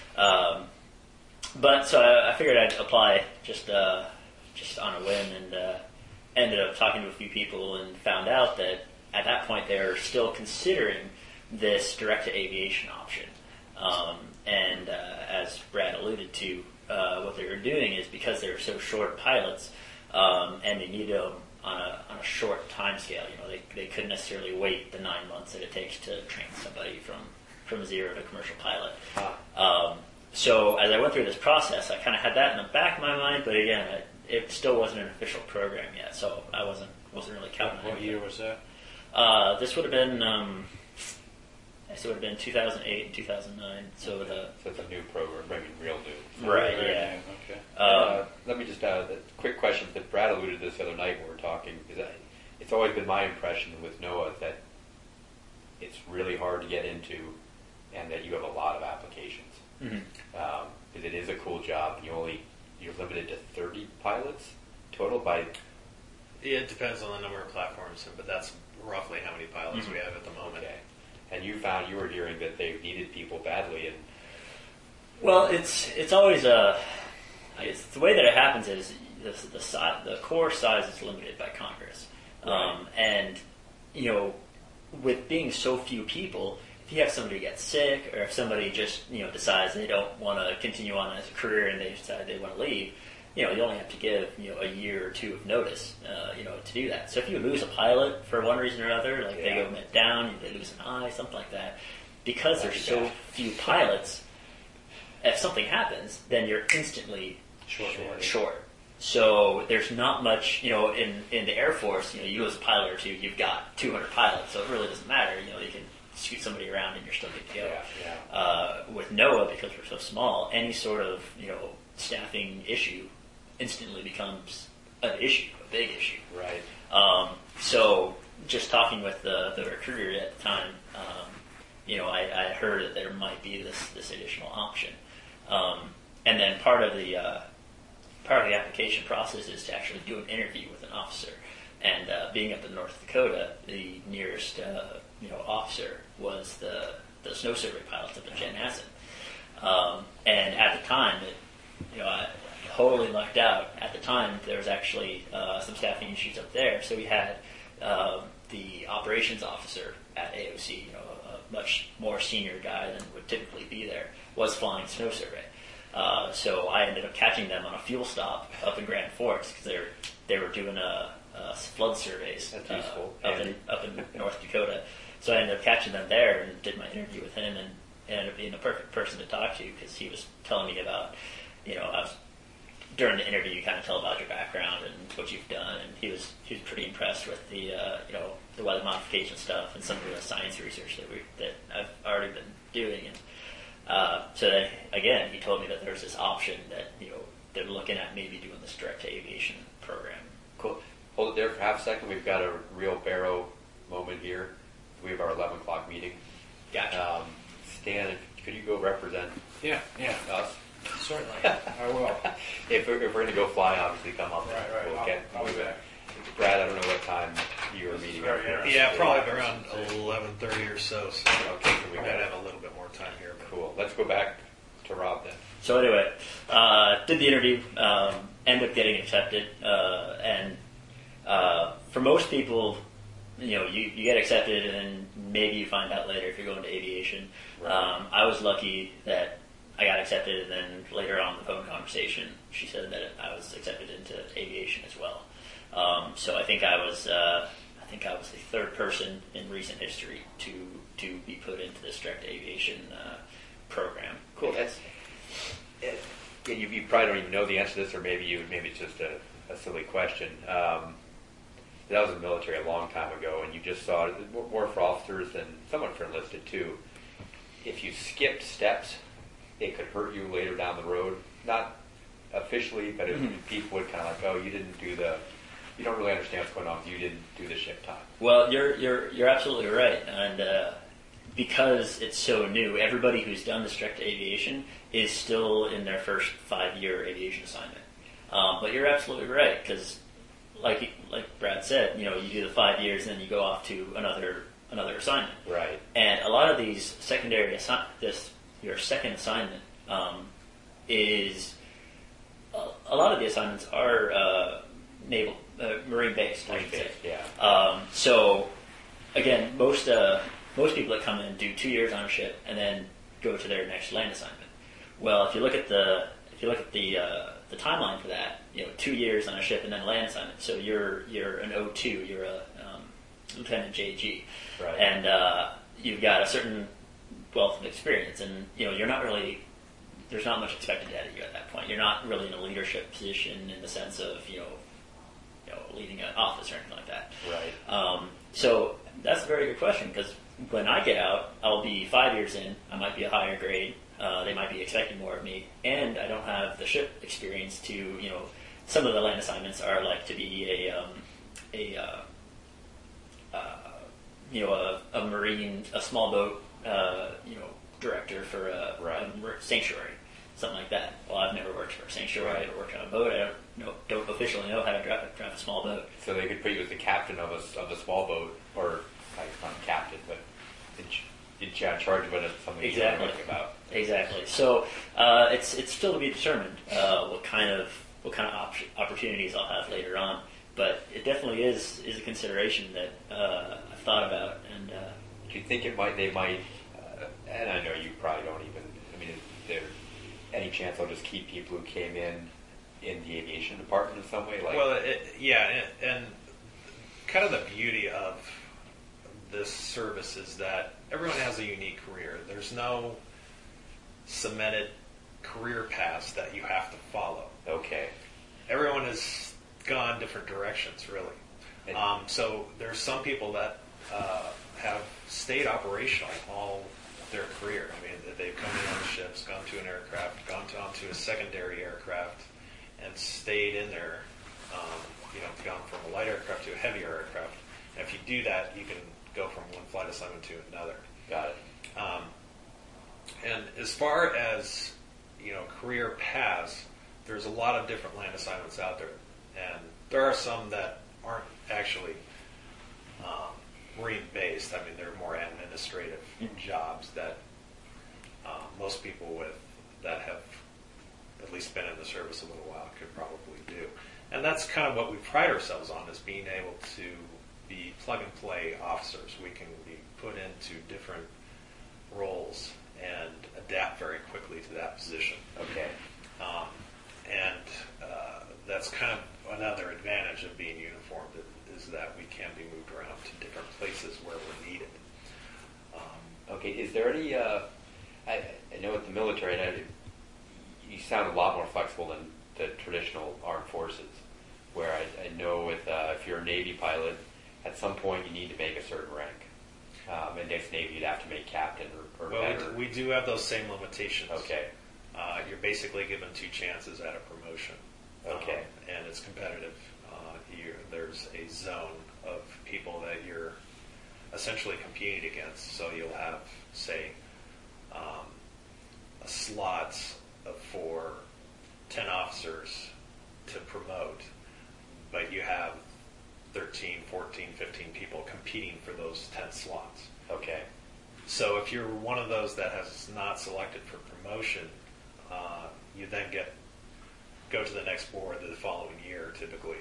But so I figured I'd apply just on a whim, and ended up talking to a few people and found out that at that point they were still considering this direct-to-aviation option. And as Brad alluded to, what they were doing is because they were so short pilots, and they needed them on a short time scale. They couldn't necessarily wait the 9 months that it takes to train somebody from zero to commercial pilot. So as I went through this process, I kind of had that in the back of my mind, but again, it still wasn't an official program yet, so I wasn't wasn't really counting on What anything. year was that? This would have been 2008 and 2009. So it's a new program, I mean, real new. Right, Very yeah. new, Okay. Let me just a quick question that Brad alluded to this the other night when we were talking, because it's always been my impression with NOAA that it's really hard to get into, and that you have a lot of applications. Because it is a cool job. You're limited to 30 pilots total by. It depends on the number of platforms, but that's roughly how many pilots we have at the moment. Okay. And you were hearing that they needed people badly, and Well, it's always it's the way that it happens is the core size is limited by Congress, Right. and with being so few people, if you have somebody get sick or if somebody just decides they don't want to continue on as a career and they decide they want to leave, you only have to give a year or two of notice, to do that. So if you lose a pilot for one reason or other, like they go down, they lose an eye, something like that, because there's so few pilots, if something happens, then you're instantly short. So there's not much, in the Air Force, you lose a pilot or two, you've got 200 pilots, so it really doesn't matter. You can shoot somebody around and you're still good to go. With NOAA, because we're so small, any sort of, staffing issue instantly becomes an issue, a big issue. right. So just talking with the recruiter at the time, I heard that there might be this additional option. And then part of the application process is to actually do an interview with an officer. And being up in North Dakota, the nearest officer was the snow survey pilots up in Janhassen. And at the time, I totally lucked out. At the time, there was actually some staffing issues up there, so we had the operations officer at AOC, a much more senior guy than would typically be there, was flying snow survey. So I ended up catching them on a fuel stop up in Grand Forks because they were doing flood surveys. That's useful. Up in North Dakota. So I ended up catching them there and did my interview with him, and ended up being a perfect person to talk to because he was telling me about, during the interview, you kind of tell about your background and what you've done, and he was pretty impressed with the the weather modification stuff and some of the science research that I've already been doing, and so then, again, he told me that there's this option that they're looking at maybe doing this direct to aviation program. Cool. Hold it there for half a second. We've got a real Barrow moment here. We have our 11 o'clock meeting. Gotcha. Stan, could you go represent Yeah. us? Certainly. I will. If we're going to go fly, obviously come up. Right. We'll get I'll be moving. back. Brad, I don't know what time you were meeting. Very interesting. Yeah, probably around 11:30 or so. So Okay, so we we might got have a little bit more time here. But Cool. Let's go back to Rob then. So anyway, did the interview, ended up getting accepted, and for most people, you get accepted and maybe you find out later if you're going to aviation. Right. I was lucky that I got accepted, and then later on in the phone conversation, she said that I was accepted into aviation as well. So I think I was the third person in recent history to be put into this direct aviation program. Cool. That's. You probably don't even know the answer to this, or maybe it's just a silly question. That was in the military a long time ago, and you just saw it more for officers and somewhat for enlisted too. If you skipped steps, it could hurt you later down the road. Not officially, but people would kind of like, oh, you don't really understand what's going on. You didn't do the shift time. Well, you're absolutely right, and because it's so new, everybody who's done this direct to aviation is still in their first 5-year aviation assignment. But you're absolutely right, because like Brad said, you do the 5 years, and then you go off to another assignment. Right. And a lot of these secondary your second assignment is a lot of the assignments are naval, marine based. I should say. Yeah. So again, most people that come in do 2 years on a ship and then go to their next land assignment. Well, if you look at the timeline for that, 2 years on a ship and then land assignment. So you're an O2, you're a lieutenant JG, Right. And you've got a certain wealth of experience, and you're not really. There's not much expected out of you at that point. You're not really in a leadership position in the sense of leading an office or anything like that. Right. So that's a very good question, because when I get out, I'll be 5 years in. I might be a higher grade. They might be expecting more of me, and I don't have the ship experience to, some of the land assignments are like to be a marine, a small boat, director for a sanctuary, something like that. Well, I've never worked for a sanctuary. I've never worked on a boat. I don't officially know how to drive a small boat. So they could put you as the captain of a small boat, or not captain, but in charge of it. Something you don't know anything about. Exactly. So it's still to be determined what kind of opportunities I'll have later on. But it definitely is a consideration that I've thought about. And do you think they might? And I know you probably don't even. I mean, is there any chance they'll just keep people who came in the aviation department in some way? And kind of the beauty of this service is that everyone has a unique career. There's no cemented career paths that you have to follow. Okay. Everyone has gone different directions, really. So there's some people that have stayed operational all their career. I mean, they've come in on the ships, gone to an aircraft, onto a secondary aircraft, and stayed in there. Gone from a light aircraft to a heavier aircraft. And if you do that, you can go from one flight assignment to another. Got it. And as far as career paths, there's a lot of different land assignments out there, and there are some that aren't actually marine based. I mean, they're more administrative jobs that most people that have at least been in the service a little while could probably do. And that's kind of what we pride ourselves on, is being able to be plug-and-play officers. We can be put into different roles and adapt very quickly to that position. Okay. That's kind of another advantage of being uniformed, is that we can be moved around to different places where we're needed. Okay, is there any, I know with the military, you sound a lot more flexible than the traditional armed forces, where I know with if you're a Navy pilot, at some point you need to make a certain rank. In next Navy, you'd have to make captain or better. We do have those same limitations. Okay. You're basically given 2 chances at a promotion. Okay. And it's competitive. There's a zone of people that you're essentially competing against. So you'll have, say, slots for 10 officers to promote, but you have 13, 14, 15 people competing for those 10 slots. Okay. So if you're one of those that has not selected for promotion, you then go to the next board the following year, typically,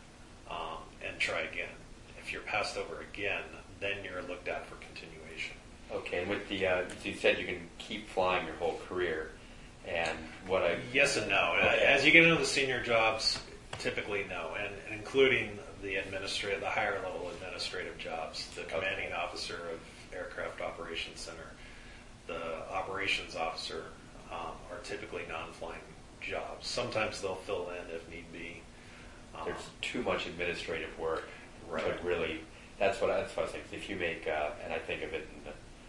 and try again. If you're passed over again, then you're looked at for continuation. Okay, and with the, you said you can keep flying your whole career, and Yes and no. Okay. As you get into the senior jobs, typically no, and including the higher level administrative jobs, the commanding officer of Aircraft Operations Center, the operations officer, are typically non-flying jobs. Sometimes they'll fill in if need be. there's too much administrative work. Right. To really, that's what I was thinking. If you make, and I think of it in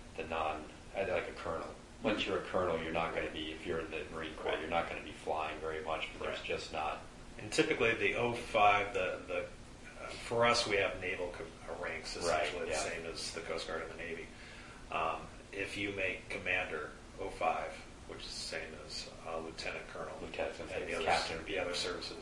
like a colonel. Once you're a colonel, you're not going to be, if you're in the Marine Corps, you're not going to be flying very much, but there's just not. And typically the 05, for us, we have naval ranks, essentially the same as the Coast Guard and the Navy. If you make Commander 05, which is the same as Lieutenant Colonel, and the other services,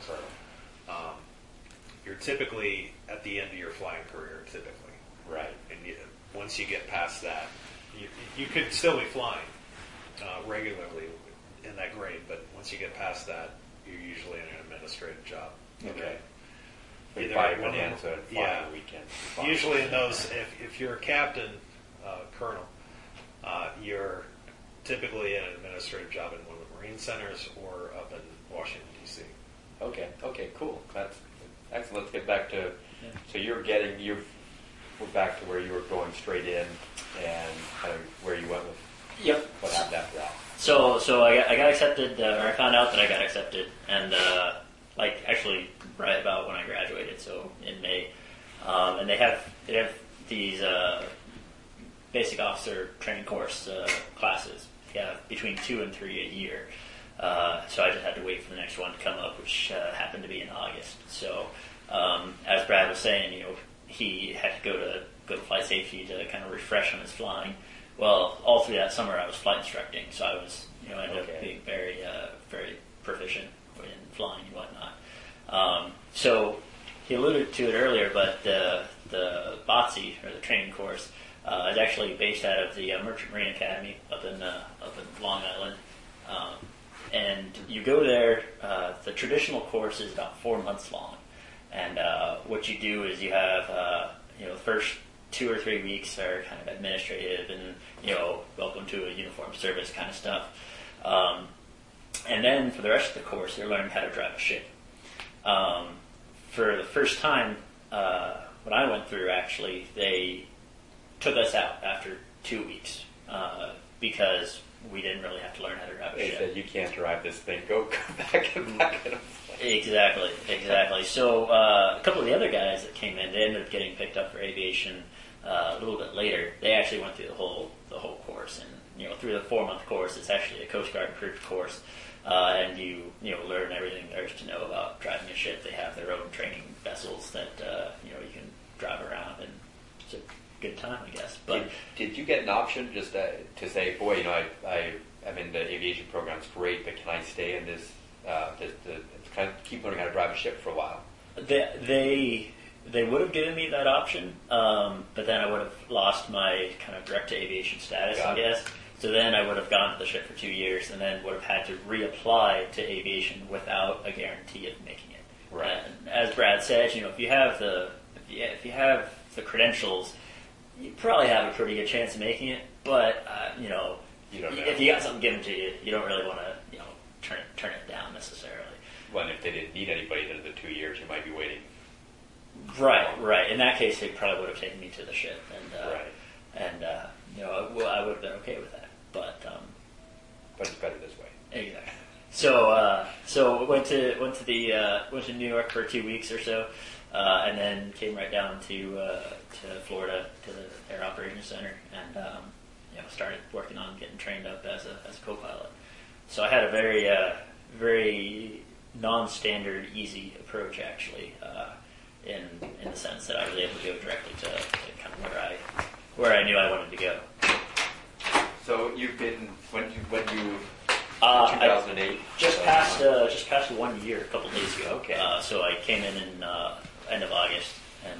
you're typically at the end of your flying career, typically. Right. And once you get past that, you could still be flying regularly in that grade, but once you get past that, you're usually in an administrative job. Okay. Either Buy a Bonanza and fly on the weekend. Usually in those, if you're a captain, colonel, you're typically in an administrative job in one of the Marine centers or up in Washington, D.C. Okay, cool. That's excellent. Let's get back to, so we're back to where you were going straight in and kind of where you went with what happened after that. So I got accepted, or I found out that I got accepted, and like actually right about when I graduated, so in May. And they have these basic officer training course classes. Yeah, between 2 and 3 a year. So I just had to wait for the next one to come up, which happened to be in August. So as Brad was saying, he had to go to flight safety to kind of refresh on his flying. Well, all through that summer I was flight instructing, so I was ended up being very very proficient in flying and whatnot. So he alluded to it earlier, but the BOTC, or the training course, is actually based out of the Merchant Marine Academy up in Long Island. And you go there, the traditional course is about 4 months long. And what you do is you have, the first 2 or 3 weeks are kind of administrative and, welcome to a uniformed service kind of stuff. And then for the rest of the course, you're learning how to drive a ship. For the first time, when I went through, actually, they took us out after 2 weeks because we didn't really have to learn how to drive a ship. They said, you can't drive this thing, go back and back. Exactly. So a couple of the other guys that came in, they ended up getting picked up for aviation a little bit later. They actually went through the whole course, and through the 4-month course, it's actually a Coast Guard approved course, and you learn everything there is to know about driving a ship. They have their own training vessels that you can drive around, and it's a good time, I guess. But did you get an option just to say, boy, I'm in the aviation program, it's great, but can I stay in this? Kind of keep learning how to drive a ship for a while. They would have given me that option, but then I would have lost my kind of direct to aviation status, I guess. So then I would have gone to the ship for 2 years, and then would have had to reapply to aviation without a guarantee of making it. Right. And as Brad said, if you have the credentials, you probably have a pretty good chance of making it. But you don't know. If you got something given to you, you don't really want to turn it down necessarily. Well, and if they didn't need anybody in the 2 years, you might be waiting. Right. In that case, they probably would have taken me to the ship, and I would have been okay with that. But it's better this way. Exactly. So went to New York for 2 weeks or so, and then came right down to Florida to the Air Operations Center, and started working on getting trained up as a co-pilot. So I had a very non-standard, easy approach, actually, in the sense that I was able to go directly to kind of where I knew I wanted to go. So you've been when you 2008. Just passed 1 year a couple days ago. Okay. So I came in end of August, and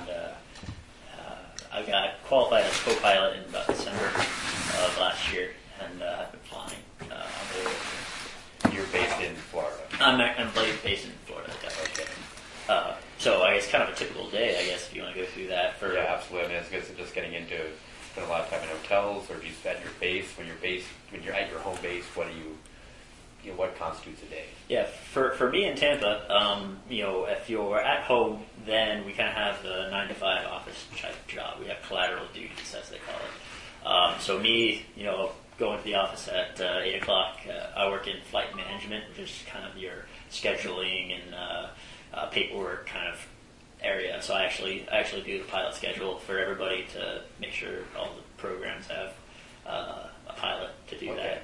I got qualified as co-pilot in about December of last year, and I've been flying on the way. You're based in Florida. I'm based in Florida. Okay. So I guess kind of a typical day, I guess, if you want to go through that. Yeah, absolutely. I mean, it's just getting into spend a lot of time in hotels, or do you spend at your base when you're at your home base? What do what constitutes a day? Yeah, for me in Tampa, if you're at home, then we kind of have the 9 to 5 office type job. We have collateral duties, as they call it. So me, going to the office at 8 o'clock, I work in flight management, which is kind of your scheduling and paperwork kind of area. So I actually do the pilot schedule for everybody to make sure all the programs have a pilot to do that.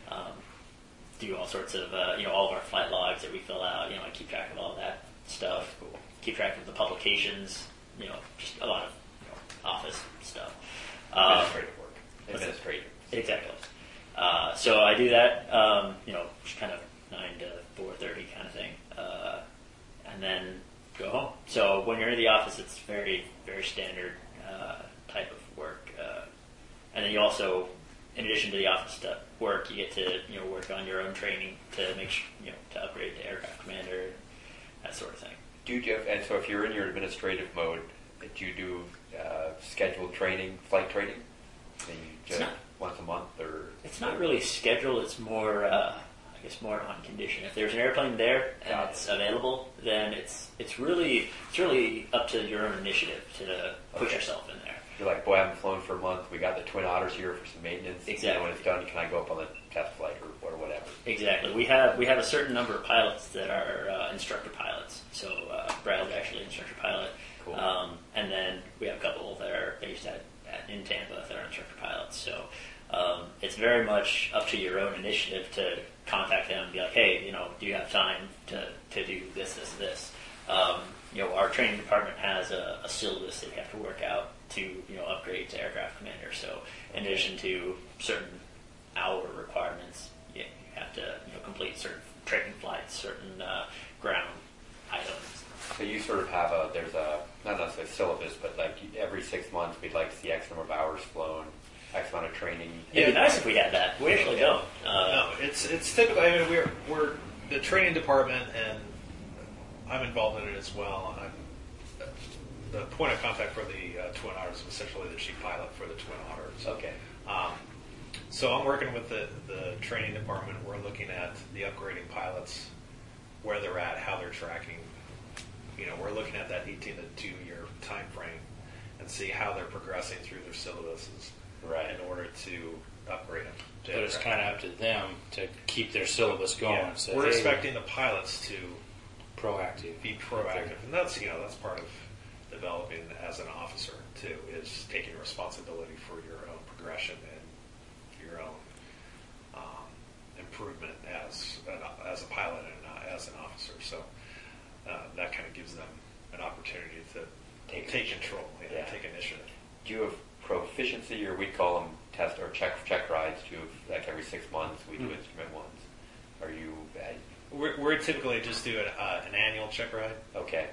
Do all sorts of all of our flight logs that we fill out. I keep track of all that stuff. Cool. Keep track of the publications. Just a lot of office stuff. Administrative work. Exactly. So I do that. Just kind of 9 to 4:30 kind of thing, and then go home. So when you're in the office, it's very, very standard type of work. And then you also, in addition to the office work, you get to work on your own training to make to upgrade to aircraft commander, that sort of thing. And so if you're in your administrative mode, do you do scheduled training, flight training? Once a month, or it's not really scheduled. It's more, I guess, more on condition. If there's an airplane there and it's available, then it's really up to your own initiative to put yourself in there. You're like, boy, I haven't flown for a month. We got the Twin Otters here for some maintenance. Exactly. When it's done, can I go up on the test flight or whatever? Exactly. We have a certain number of pilots that are instructor pilots. pilots. So Brad's actually an instructor pilot. Cool. And then we have a couple that are based in Tampa that are instructor pilots. So it's very much up to your own initiative to contact them and be like, hey, do you have time to do this? Our training department has a syllabus that you have to work out to upgrade to aircraft commander. So in addition to certain hour requirements, you have to complete certain training flights, certain ground items. So you sort of have there's a, not necessarily syllabus, but like every 6 months we'd like to see X number of hours flown, X amount of training. It'd be nice if we had that. We actually don't. No, it's typically, I mean, we're the training department, and I'm involved in it as well. I'm the point of contact for the Twin Otters, essentially the chief pilot for the Twin Otters. Okay. So I'm working with the training department. We're looking at the upgrading pilots, where they're at, how they're tracking. We're looking at that 18 to 2 year time frame and see how they're progressing through their syllabuses, right, in order to upgrade them. But it's kind of up to them to keep their syllabus going. Yeah. So we're expecting the pilots to proactive, be proactive, and that's that's part of developing as an officer too, is taking responsibility for your own progression and your own improvement as a pilot and as an officer. So that kind of gives them an opportunity to take control, take initiative. Do you have proficiency, or we call them test or check rides? Do you have, like every 6 months we do instrument ones? Are you? We're typically just do an annual check ride. Okay.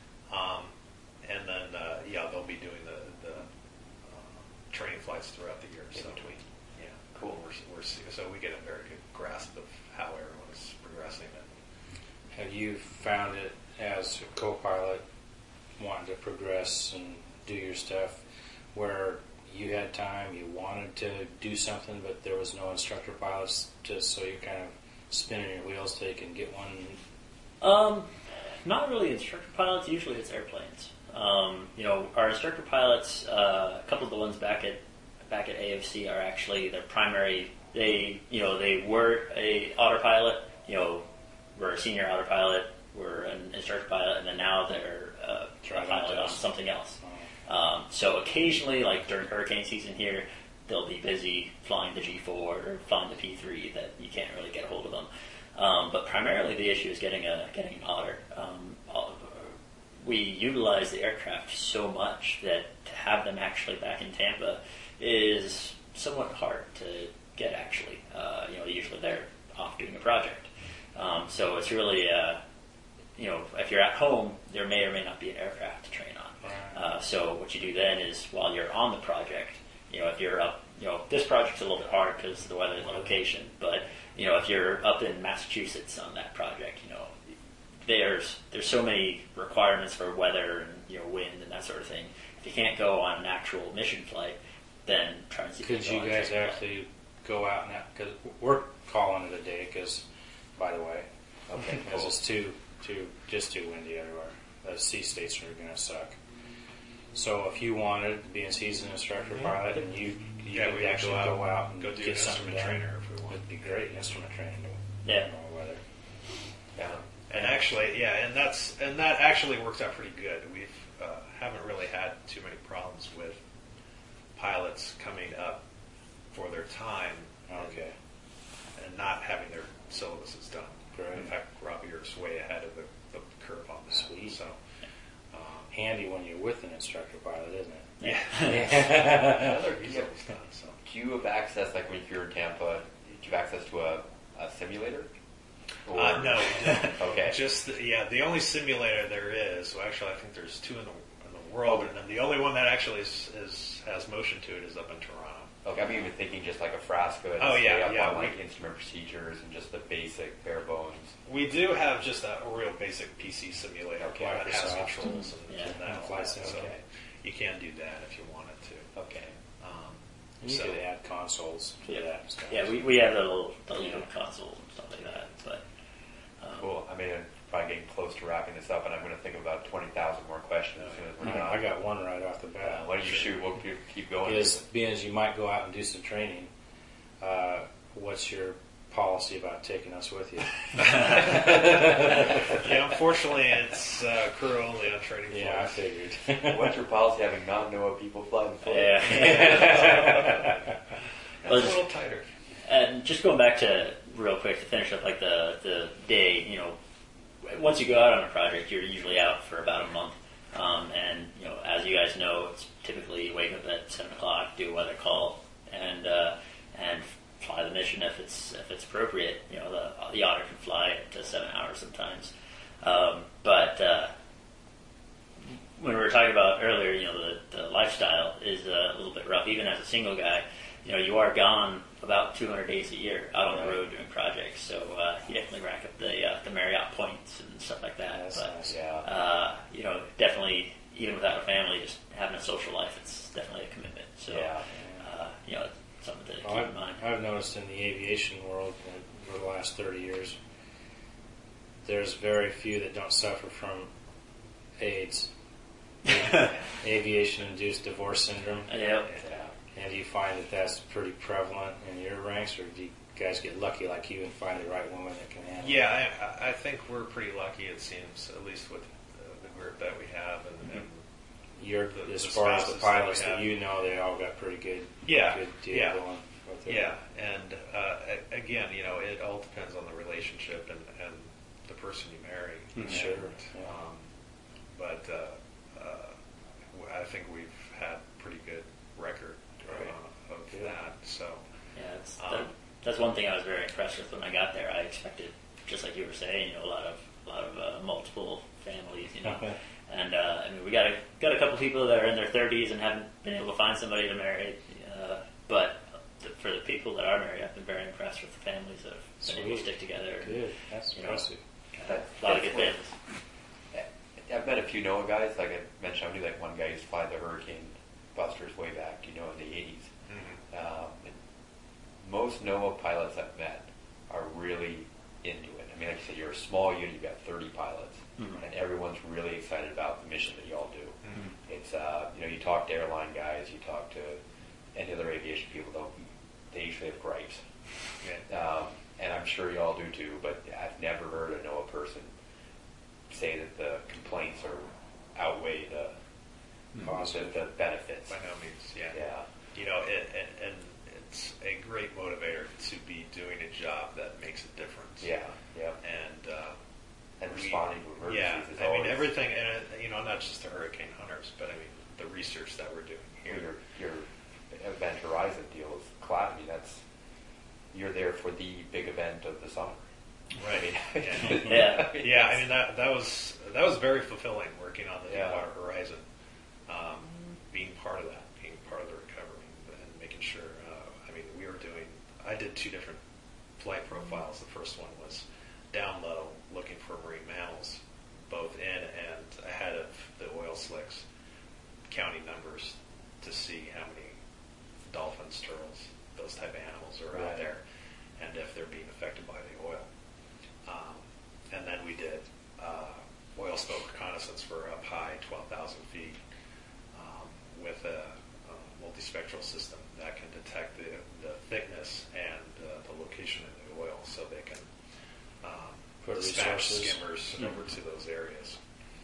And then they'll be doing the training flights throughout the year. In between. Yeah, cool. So we get a very good grasp of how everyone is progressing. Have you found it as a co-pilot wanting to progress and do your stuff where you had time, you wanted to do something, but there was no instructor pilots, just so you're kind of spinning your wheels till you can get one? Not really instructor pilots. Usually it's airplanes. Our instructor pilots, a couple of the ones back at AFC are actually their primary. They were a otter pilot. We're a senior otter pilot. We're an instructor pilot, and then now they're a pilot on something else. So occasionally, like during hurricane season here, they'll be busy flying the G4 or flying the P3 that you can't really get a hold of them. But primarily the issue is getting an otter. We utilize the aircraft so much that to have them actually back in Tampa is somewhat hard to get actually. Usually they're off doing a project. So it's really, if you're at home, there may or may not be an aircraft to train on. So what you do then is while you're on the project, if you're up, this project's a little bit hard because of the weather and the location, but, if you're up in Massachusetts on that project, there's so many requirements for weather and, wind and that sort of thing. If you can't go on an actual mission flight, then try and see if Could you guys actually go out and because we're calling it a day because, by the way, because it's too windy everywhere. The sea states are going to suck. So if you wanted to be a seasoned instructor pilot and you could actually go out and go do get something instrument trainer if we want. It'd be great, instrument training. Yeah. Weather. Yeah. And actually, and that actually works out pretty good. We've haven't really had too many problems with pilots coming up for their time, and not having their syllabuses done. Great. In fact, Robbie, you're way ahead of the curve on that. Sweet. So handy when you're with an instructor pilot, isn't it? Yeah. He's always done. So. Do you have access, like when you're in Tampa, do you have access to a simulator? No, we don't. Okay. Just the only simulator there is. Well, actually, I think there's two in the world, and then the only one that actually has motion to it is up in Toronto. Okay, I'm even thinking just like a Frasco and on like instrument procedures and just the basic bare bones. We do have just a real basic PC simulator that has controls and that. So you can do that if you wanted to. Okay. You could add consoles to that and stuff. Yeah, we have the little console and stuff like that. But cool. I mean, I'm probably getting close to wrapping this up, and I'm going to think of about 20,000 more questions as soon as we're done. I got one right off the bat. Why don't you shoot? We'll keep going. Being as you might go out and do some training, what's your policy about taking us with you. Yeah, unfortunately, it's crew only on training flights. Yeah, I figured. What's your policy having non-NOAA people fly the flight? Yeah. That's a little tighter. And just going back to real quick to finish up, like the day, once you go out on a project, you're usually out for about a month. And as you guys know, it's typically wake up at 7 o'clock, do a weather call, and fly the mission if it's appropriate. The otter can fly to 7 hours sometimes. But when we were talking about earlier, the lifestyle is a little bit rough. Even as a single guy, you are gone about 200 days a year out on the road doing projects. So you definitely rack up the Marriott points and stuff like that. That's but nice. definitely, even without a family, just having a social life, it's definitely a commitment. So something to keep in mind. I've noticed in the aviation world over the last 30 years, there's very few that don't suffer from AIDS, aviation-induced divorce syndrome. Yep. And do you find that that's pretty prevalent in your ranks, or do you guys get lucky like you and find the right woman that can handle it? Yeah, I think we're pretty lucky, it seems, at least with the group that we have. And as far as the pilots that you know, they all got pretty good, good deal going with it. Yeah, and again, it all depends on the relationship and the person you marry. Sure. But I think we've had pretty good record of that. So that's one thing I was very impressed with when I got there. I expected, just like you were saying, a lot of multiple families, And we got a couple people that are in their 30s and haven't been able to find somebody to marry. But for the people that are married, I've been very impressed with the families that have been able to stick together. Good, that's impressive. A lot of good families. I've met a few NOAA guys. Like I mentioned, I knew one guy used to fly the Hurricane Busters way back, in the 80s. And most NOAA pilots I've met are really into it. I mean, like you said, you're a small unit, you've got 30 pilots, and everyone's really excited about the mission that you all do. It's, you talk to airline guys, you talk to any other aviation people, they usually have gripes. And I'm sure you all do too, but I've never heard a NOAA person say that the complaints outweigh the benefits. by no means, Yeah. And it's a great motivator to be doing a job that makes a difference. Yeah. And responding to emergencies is always... everything, and not just the hurricane hunters, but the research that we're doing here. Your Event Horizon deal is class. You're there for the big event of the summer. Right. Yeah. That was very fulfilling working on the Deepwater Horizon, being part of that, being part of the recovery, and making sure. I did 2 different flight profiles. The first one was down low, looking for marine mammals, both in and ahead of the oil slicks, counting numbers to see how many dolphins, turtles, those type of animals are out there, and if they're being affected by the oil. And then we did oil spill reconnaissance for up high, 12,000 feet, with a multispectral system that can detect the thickness and the location of the oil, so they can dispatch skimmers over to those areas.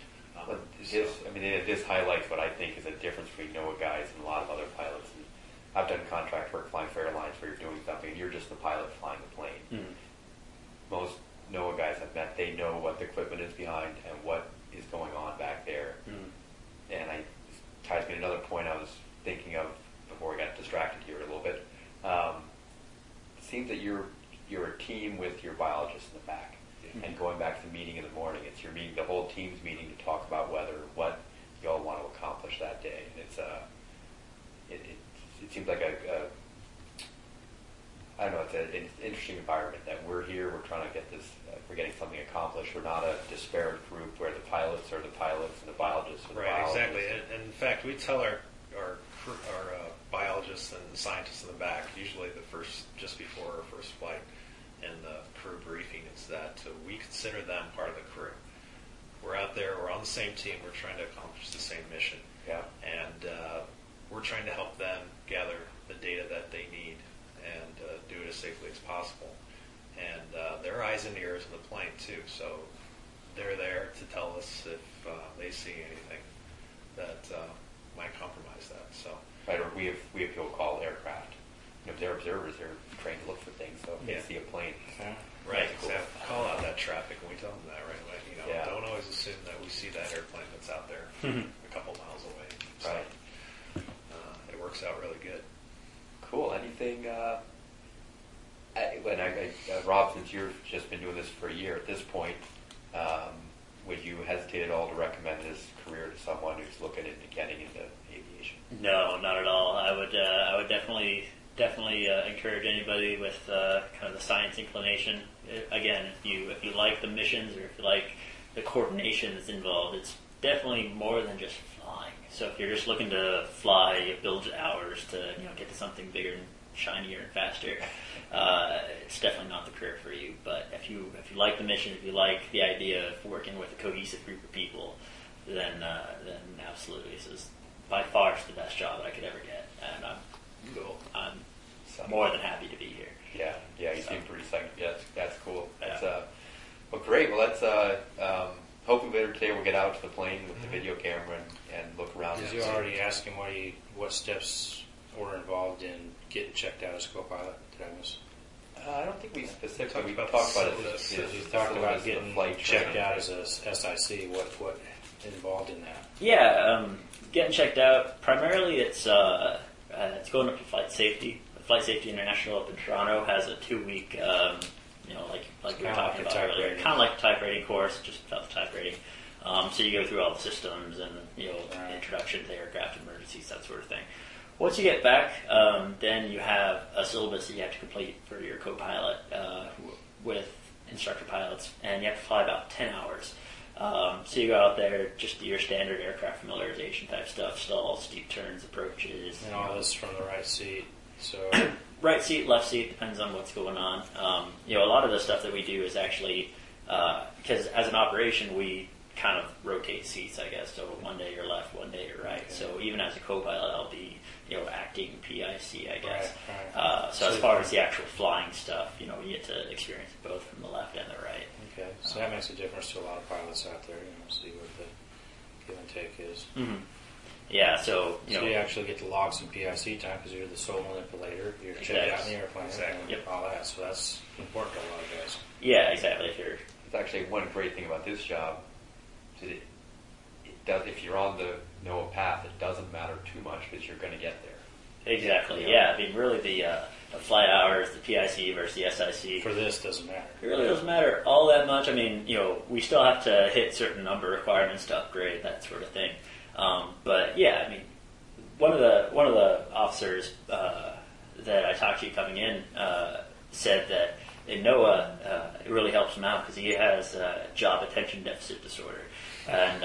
This highlights what I think is a difference between NOAA guys and a lot of other pilots. And I've done contract work flying for airlines where you're doing something and you're just the pilot flying the plane. Most NOAA guys I've met, they know what the equipment is behind and what is going on back there. And it ties me to another point I was thinking of before we got distracted here a little bit. It seems that you're a team with your biologist in the back. And going back to the meeting in the morning, it's your meeting, the whole team's meeting to talk about what you all want to accomplish that day. And it's it seems like it's an interesting environment that we're here, we're trying to get this, we're getting something accomplished. We're not a disparate group where the pilots are the pilots and the biologists are the biologists. Right, exactly. And in fact, we tell our biologists and scientists in the back, usually just before our first flight, in the crew briefing, is that we consider them part of the crew. We're out there, we're on the same team, we're trying to accomplish the same mission. And we're trying to help them gather the data that they need and do it as safely as possible. and they're eyes and ears in the plane too. So they're there to tell us if they see anything that might compromise that. So Right, or we have people call aircraft. They're observers. They're trained to look for things. So if they see a plane, right, cool. exactly. Call out that traffic, and we tell them that right away. Yeah. Don't always assume that we see that airplane that's out there a couple miles away. So, Right. It works out really good. Cool. Anything? Rob, since you've just been doing this for a year at this point, would you hesitate at all to recommend this career to someone who's looking into getting into aviation? No, not at all. I would definitely encourage anybody with kind of the science inclination. Again, if you like the missions or if you like the coordination that's involved, it's definitely more than just flying. So if you're just looking to fly, build hours to get to something bigger and shinier and faster, it's definitely not the career for you. But if you like the mission, if you like the idea of working with a cohesive group of people, then absolutely, this is by far the best job that I could ever get, and I'm more than happy to be here. Yeah, you seem pretty psyched. Yeah, that's cool. That's well, great. Well, let's hopefully later today we'll get out to the plane with the video camera and look around. Did you already ask him what steps were involved in getting checked out as a co-pilot? Did I miss? I don't think we specifically talked talked about about it. You talked about getting flight checked training. out as a SIC. What involved in that? Yeah, getting checked out. Primarily, it's going up to flight safety. Flight Safety International up in Toronto has a 2-week, like we were talking about earlier, kind of like a type rating course, just without the type rating. So you go through all the systems and introduction to aircraft emergencies, that sort of thing. Once you get back, then you have a syllabus that you have to complete for your co-pilot with instructor pilots, and you have to fly about 10 hours. So you go out there, just do your standard aircraft familiarization type stuff, stalls, steep turns, approaches. And all this from the right seat. So right seat, left seat, depends on what's going on. A lot of the stuff that we do is actually, because as an operation, we kind of rotate seats, I guess. So one day you're left, one day you're right. Okay. So even as a co-pilot, I'll be, acting PIC, I guess. Right. So as far as the actual flying stuff, you get to experience both from the left and the right. Okay. So that makes a difference to a lot of pilots out there, see what the give and take is. Mm-hmm. Yeah, so you actually get to log some PIC time because you're the sole manipulator. You're checked out in the airplane, and all that. So that's important to a lot of guys. Yeah, exactly. It's actually one great thing about this job. It does. If you're on the NOAA path, it doesn't matter too much because you're going to get there. Exactly. Yeah. I mean, really, the flight hours, the PIC versus the SIC. For this, doesn't matter. It really doesn't matter all that much. I mean, we still have to hit certain number requirements to upgrade, that sort of thing. But yeah, I mean, one of the officers that I talked to coming in said that in NOAA it really helps him out because he has job attention deficit disorder, and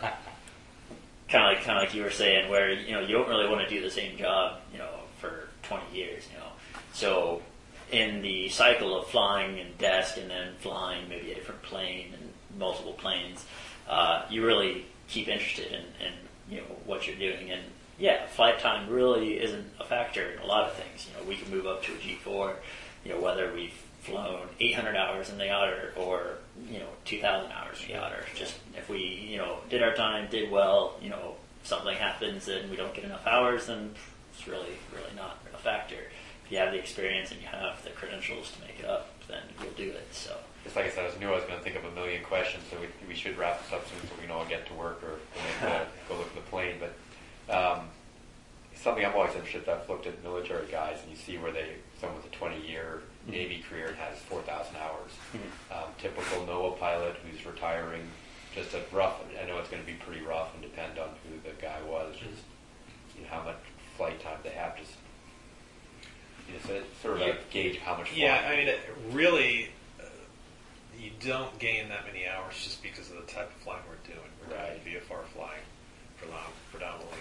kind of like you were saying, where you don't really want to do the same job for 20 years, So in the cycle of flying and desk and then flying maybe a different plane and multiple planes, you really keep interested in what you're doing. And yeah, flight time really isn't a factor in a lot of things. We can move up to a G4, whether we've flown 800 hours in the otter or 2,000 hours in the otter. Just if we did our time, did well, something happens and we don't get enough hours, then it's really not a factor. If you have the experience and you have the credentials to make it up, then you'll do it. So. Just like I said, I was going to think of a million questions, so we should wrap this up soon so we can all get to work or go look at the plane. But something I'm always interested in, I've looked at military guys, and you see where someone with a 20-year Navy career has 4,000 hours. Typical NOAA pilot who's retiring, just a rough, I know it's going to be pretty rough and depend on who the guy was, just how much flight time they have. Just so it's sort of a gauge how much flight. Yeah, I mean, really, you don't gain that many hours just because of the type of flying we're doing. We're doing VFR flying predominantly.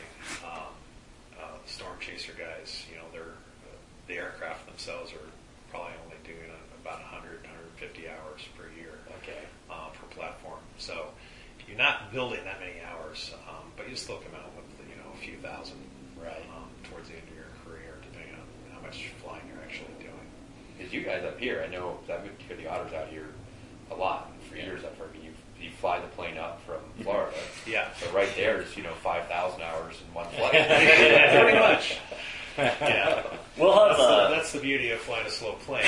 Storm chaser guys, the aircraft themselves are probably only doing about 100, 150 hours per year per platform. So you're not building that many hours, but you still come out with a few thousand towards the end of your career, depending on how much flying you're actually doing. you guys up here, I know I've been to the Otters out here a lot for years. I've heard you fly the plane up from Florida. Yeah. So right there is 5,000 hours in one flight. Pretty much. Yeah. We'll have that's the beauty of flying a slow plane.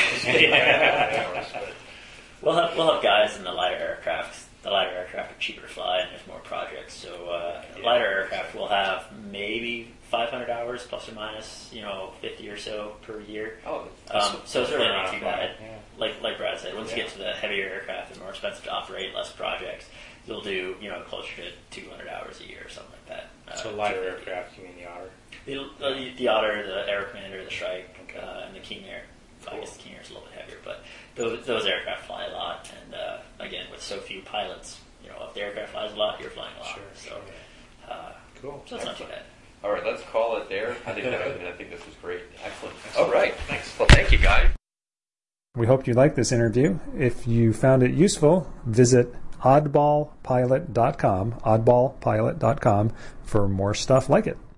we'll have guys in the lighter aircraft. The lighter aircraft are cheaper to fly, and there's more projects. So lighter aircraft will have maybe 500 hours plus or minus 50 or so per year. Oh, so it's really not too bad. Yeah. Like Brad said, once you get to the heavier aircraft and more expensive to operate, less projects, you'll do closer to 200 hours a year or something like that. So lighter aircraft, you mean the Otter? The Otter, the Air Commander, the Shrike, and the King Air. I guess the King Air is a little bit heavier, but those aircraft fly a lot. And again, with so few pilots, if the aircraft flies a lot, you're flying a lot. Sure. Cool. So it's not too bad. all right, let's call it there. I think this was great. Excellent. All right. Thanks. Well, thank you, guys. We hope you liked this interview. If you found it useful, visit oddballpilot.com for more stuff like it.